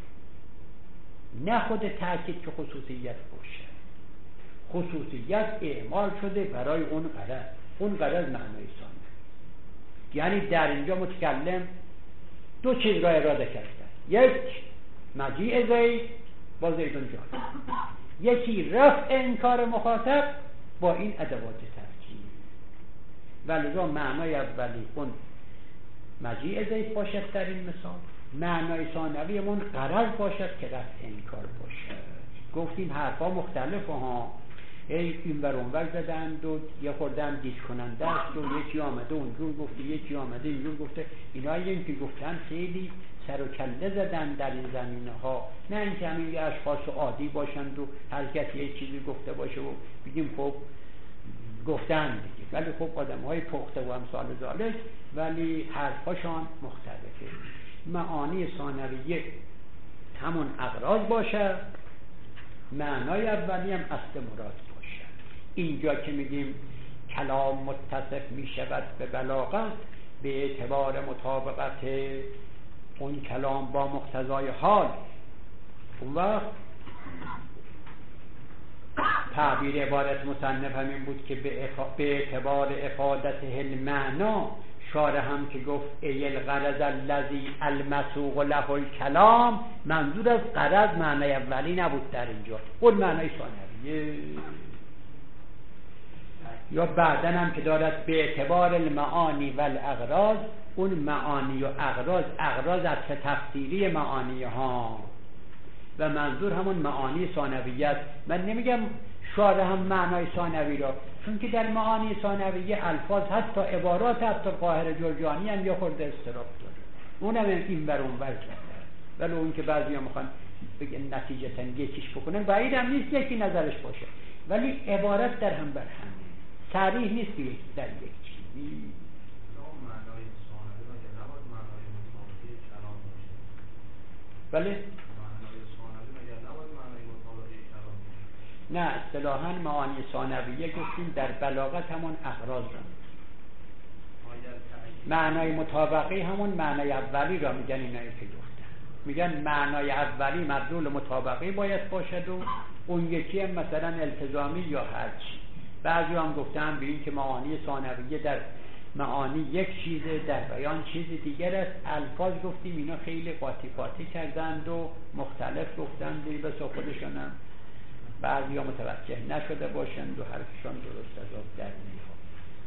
S2: نه خود تأکید که خصوصیت باشه. خصوصیت اعمال شده برای اون غرض، اون غرض معنای ثانوی. یعنی در اینجا متکلم دو چیز را اراده کرده، یک مجیء زید با زیدون جائن، یکی رفع انکار مخاطب با این ادوات تأکید. ولذا معنای اولی اون مجیء زید باشد در این مثال، معنای ثانوی اون غرض باشد که رفع انکار باشد. گفتیم حرفا مختلفه ها، ای این ور اون ور زدند و یه خورده هم گیج کننده است و یکی آمده اونجور گفته یکی آمده اینجور گفته. اینا این که گفتن خیلی سر و کله زدن در این زمینه ها، نه اینکه همین یه اشخاص عادی باشند و هر کسی یه چیزی گفته باشه و بگیم خب گفتن دیگه. ولی خب آدم های پخته و امثال ذالک، ولی حرفاشان مختلفه. معانی ثانویه همون اغراض باشه، معنای اولی هم اصل مراد باشه. اینجا که میگیم کلام متصف میشود به بلاغت به اعتبار مطابقت اون کلام با مقتضای حال، اون وقت تعبیر عبارت مصنف همین بود که به اعتبار افادت المعنا، شارح هم که گفت ای الغرض الذی المسوق له الکلام، منظور از غرض معنای اولی نبود در اینجا، اون معنای ثانویه. یا بعدن هم که دارد به اعتبار المعانی و الاغراض، اون معانی و اغراض، اغراض از تفسیری معانی ها و منظور همون معانی ثانویه است. من نمیگم شارح هم معنای ثانوی را، چون که در معانی ثانویه الفاظ حتی عبارات حتی قاهر جرجانی هم یه خورده استراف داره، اونم این ور اون ور زده. ولی اون که بعضی ها میخوان بگن نتیجتا یکیش بکنن، بعید هم نیست یکی نظرش باشه، ولی عبارت در هم بر همه صریح نیست یک در یک چیزی. بله نه، اصطلاحاً معانی ثانویه گفتیم در بلاغت همون اغراض را، معنای مطابقی همون معنای اولی را میگن. اینایی که گفتن میگن معنای اولی مدلول مطابقی باید باشد و اون یکی هم مثلا التزامی یا هرچی. بعضی هم گفتن به این که معانی ثانویه در معانی یک چیزه، در بیان چیز دیگر است. الفاظ گفتیم اینا خیلی قاطی قاطی کردند و مختلف گفتند، بس خودشون هم بعضی ها متوجه نشده باشند و حرفشان درست از آب در نمیاد.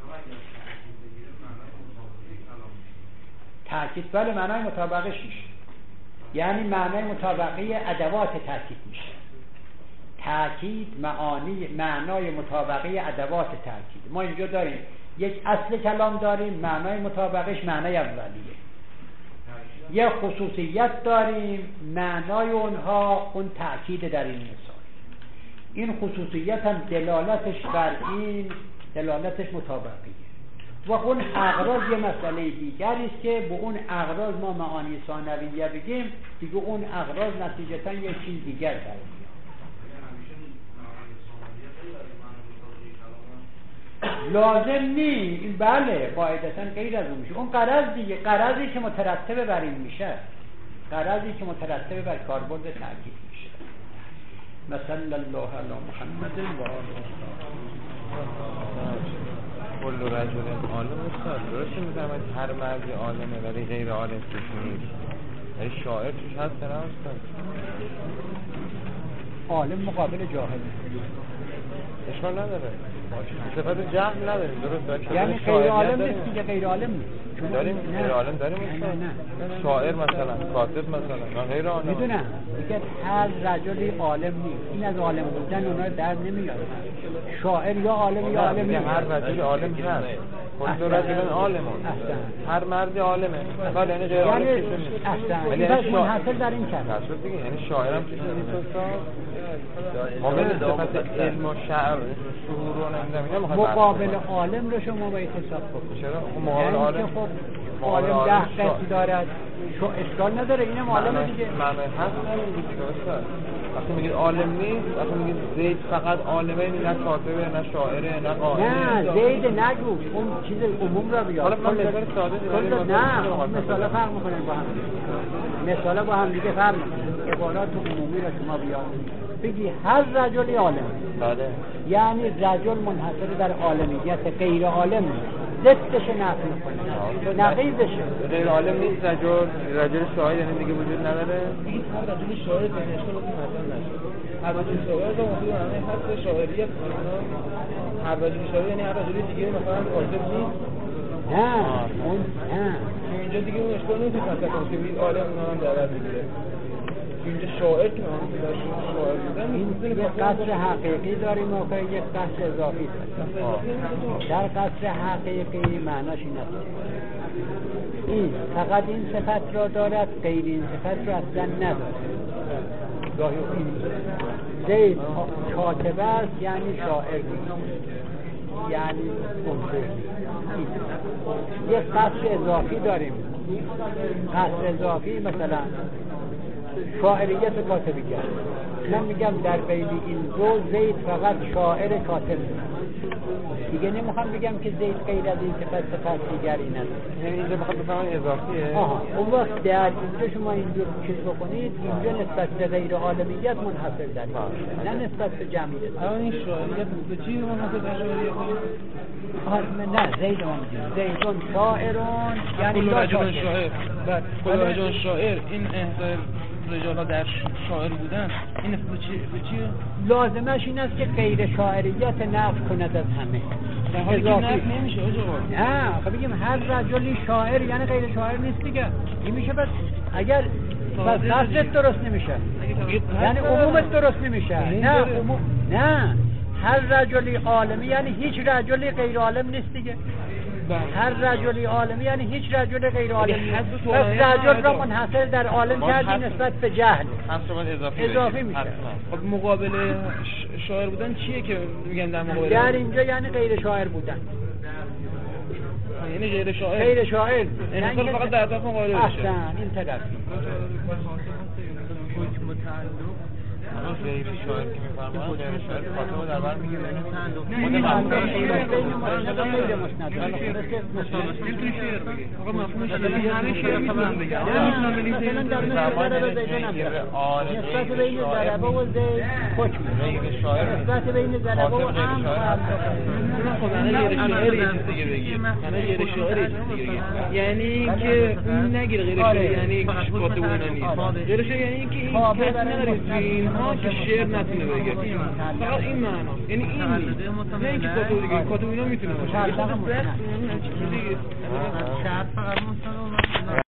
S2: تأکید بله معنای مطابقش میشه، یعنی معنای مطابقی ادوات تأکید میشه. تأکید معانی معنای مطابقی ادوات تأکید. ما اینجا داریم یک اصل کلام داریم، معنای مطابقش معنای اولیه. یک خصوصیت داریم، معنای اونها اون تأکید در این مثال. این خصوصیت هم دلالتش بر این دلالتش مطابقیه. و اون اغراض یه مسئله دیگری است که به اون اغراض ما معانی ثانویه بگیم، دیگه اون اغراض نتیجتا یه چیز دیگر در میاد. لازم نی، بله قاعدتا غیر از اون میشه. اون غرض دیگه، غرضی که مترتب بر این میشه، غرضی که مترتب بر کاربرد تأکید میشه. مثلا الله علی محمد و آله
S1: کل رجل عالم استاد. درسته میفهمید هر مردی عالمه ولی غیر عالم توش نیست، ولی شاعر توش هست نه استاد؟
S2: عالم مقابل جاهل
S1: اشکال نداره، صفت جهل نداریم. درست،
S2: یعنی غیر عالم نیست دیگه، غیر عالم نیست.
S1: داریم غیر عالم داریم
S2: نه نه.
S1: شاعر مثلا، کاتب مثلا، غیر عالم
S2: میدونم دیگه هر رجلی عالم نیست. این از عالم بودن اونا در نمیاد. شاعر یا عالم یا عالم نیست.
S1: هر رجلی عالم هست. کل رجل عالمون، هر مردی عالمه، ولی یعنی غیر عالم
S2: یعنی اصلا این بس منحصر در این کرد
S1: دیگه. یعنی شاعرم چیزی نیست استاد. مقابل صفت علم و شعر شعور و نمیدونم
S2: مقابل عالم رو شما باید حساب کنید.
S1: چرا مقابل عالم
S2: خب عالم ده قسم دارد، شو اشکال نداره، اینم عالم دیگه.
S1: معنی هست نمیگید درسته. وقتی میگید عالم نیست، وقتی میگید زید فقط عالمه، نه کاتبه نه شاعره نه قائله.
S2: نه زید نگو، اون چیز عموم را بیار.
S1: حالا من مثال ساده دیدم.
S2: نه مثلا فرق میکنن با هم دیگه. مثلا با هم دیگه فرق میکنن. عبارات عمومی را شما بیار. بگی هر رجلی عالم.
S1: بله.
S2: یعنی رجل منحصر در عالمیت، غیر عالم نیست. ضدش نفی میکنه، نقیضشه.
S1: غیر عالم نیست رجل، رجل شاعر یعنی دیگه وجود نداره.
S3: این هر رجل شاعر در اشکال مثلا نشه. هر رجل شاعر رو موضوع همه هست شاعریت مثلا. هر رجل شاعر یعنی هر رجل دیگه مثلا کاتب نیست.
S2: نه اون نه
S3: اینجا دیگه اون اشکال نیست مثلا که بگید عالم اونم در میگیره.
S4: اینجا شاعر که هم داشت شاعر بودن
S2: این یه قصر حقیقی داریم و یک قصر اضافی داریم. در قصر حقیقی معناش این است این فقط این صفت را دارد، غیر این صفت را اصلا ندارد. گاهی این زید کاتب است یعنی شاعر نیست، یعنی منصف. یک قصر اضافی داریم. قصر اضافی مثلا شاعریت و کاتبیت. من میگم در بین این دو زید فقط شاعر کاتب دیگه نمیخوام بگم که زید غیر از این صفت صفت دیگری نداره.
S1: یعنی اینجا بخواد بفهمن اضافیه.
S2: آها اون وقت در اینجا شما اینجور چیز بکنید اینجا نسبت به غیر عالمیت منحصر دارید، نه نسبت به جمعیت.
S4: الان این شاعریت به چی منحصر در شاعریت؟
S2: آها نه زید اون زیدون شاعرون یعنی
S4: کل
S2: لا
S4: رجل شاعر.
S2: بعد
S4: کل رجل شاعر این احضار رجالا در شاعر بودن این به چی به چی
S2: لازمش این است که غیر شاعریت نفی کند از همه.
S4: در حالی که نفی نمیشه آقا.
S2: نه خب بگیم هر رجلی شاعر یعنی غیر شاعر نیست دیگه. این میشه بس اگر بس قصدت درست نمیشه یعنی عمومت درست نمیشه. نه عموم نه هر رجلی عالمی یعنی هیچ رجلی غیر عالم نیست دیگه. هر رجلی عالمی یعنی هیچ رجل غیر عالمی نیست. پس رجل را منحصر در عالم کردی نسبت به جهل
S1: اضافی,
S2: اضافی میشه.
S4: خب مقابل شاعر بودن چیه که میگن در مقابل
S2: در اینجا یعنی غیر شاعر بودن،
S4: یعنی غیر شاعر
S2: غیر شاعر
S4: یعنی فقط در اطراف قائل بشه.
S2: احسن این طرف
S1: غیر شاعر که میفرمان غیر شاعر کاتب در بر میگیره
S2: نه غیر مسند
S4: آقا مفهومش چیه؟ همه شعر میتونن بگن
S2: مثلا در نسبت بین ضربه و زید حکم
S1: غیر شاعر
S2: نسبت بین ضربه و هم
S4: خب غیر شاعر یه چیز دیگه بگی غیر شاعر یه چیز دیگه یعنی که اون نگیره غیر شاعر یعنی که کاتب اونا نیست. غیر شاعر یعنی که این کسی نداره تو اینها که شعر نتونه بگه، فقط این معنا یعنی این نیست، نه اینکه کاتب دیگه کاتب اینا میتونه باشه.
S2: شرط فقط
S4: دیگه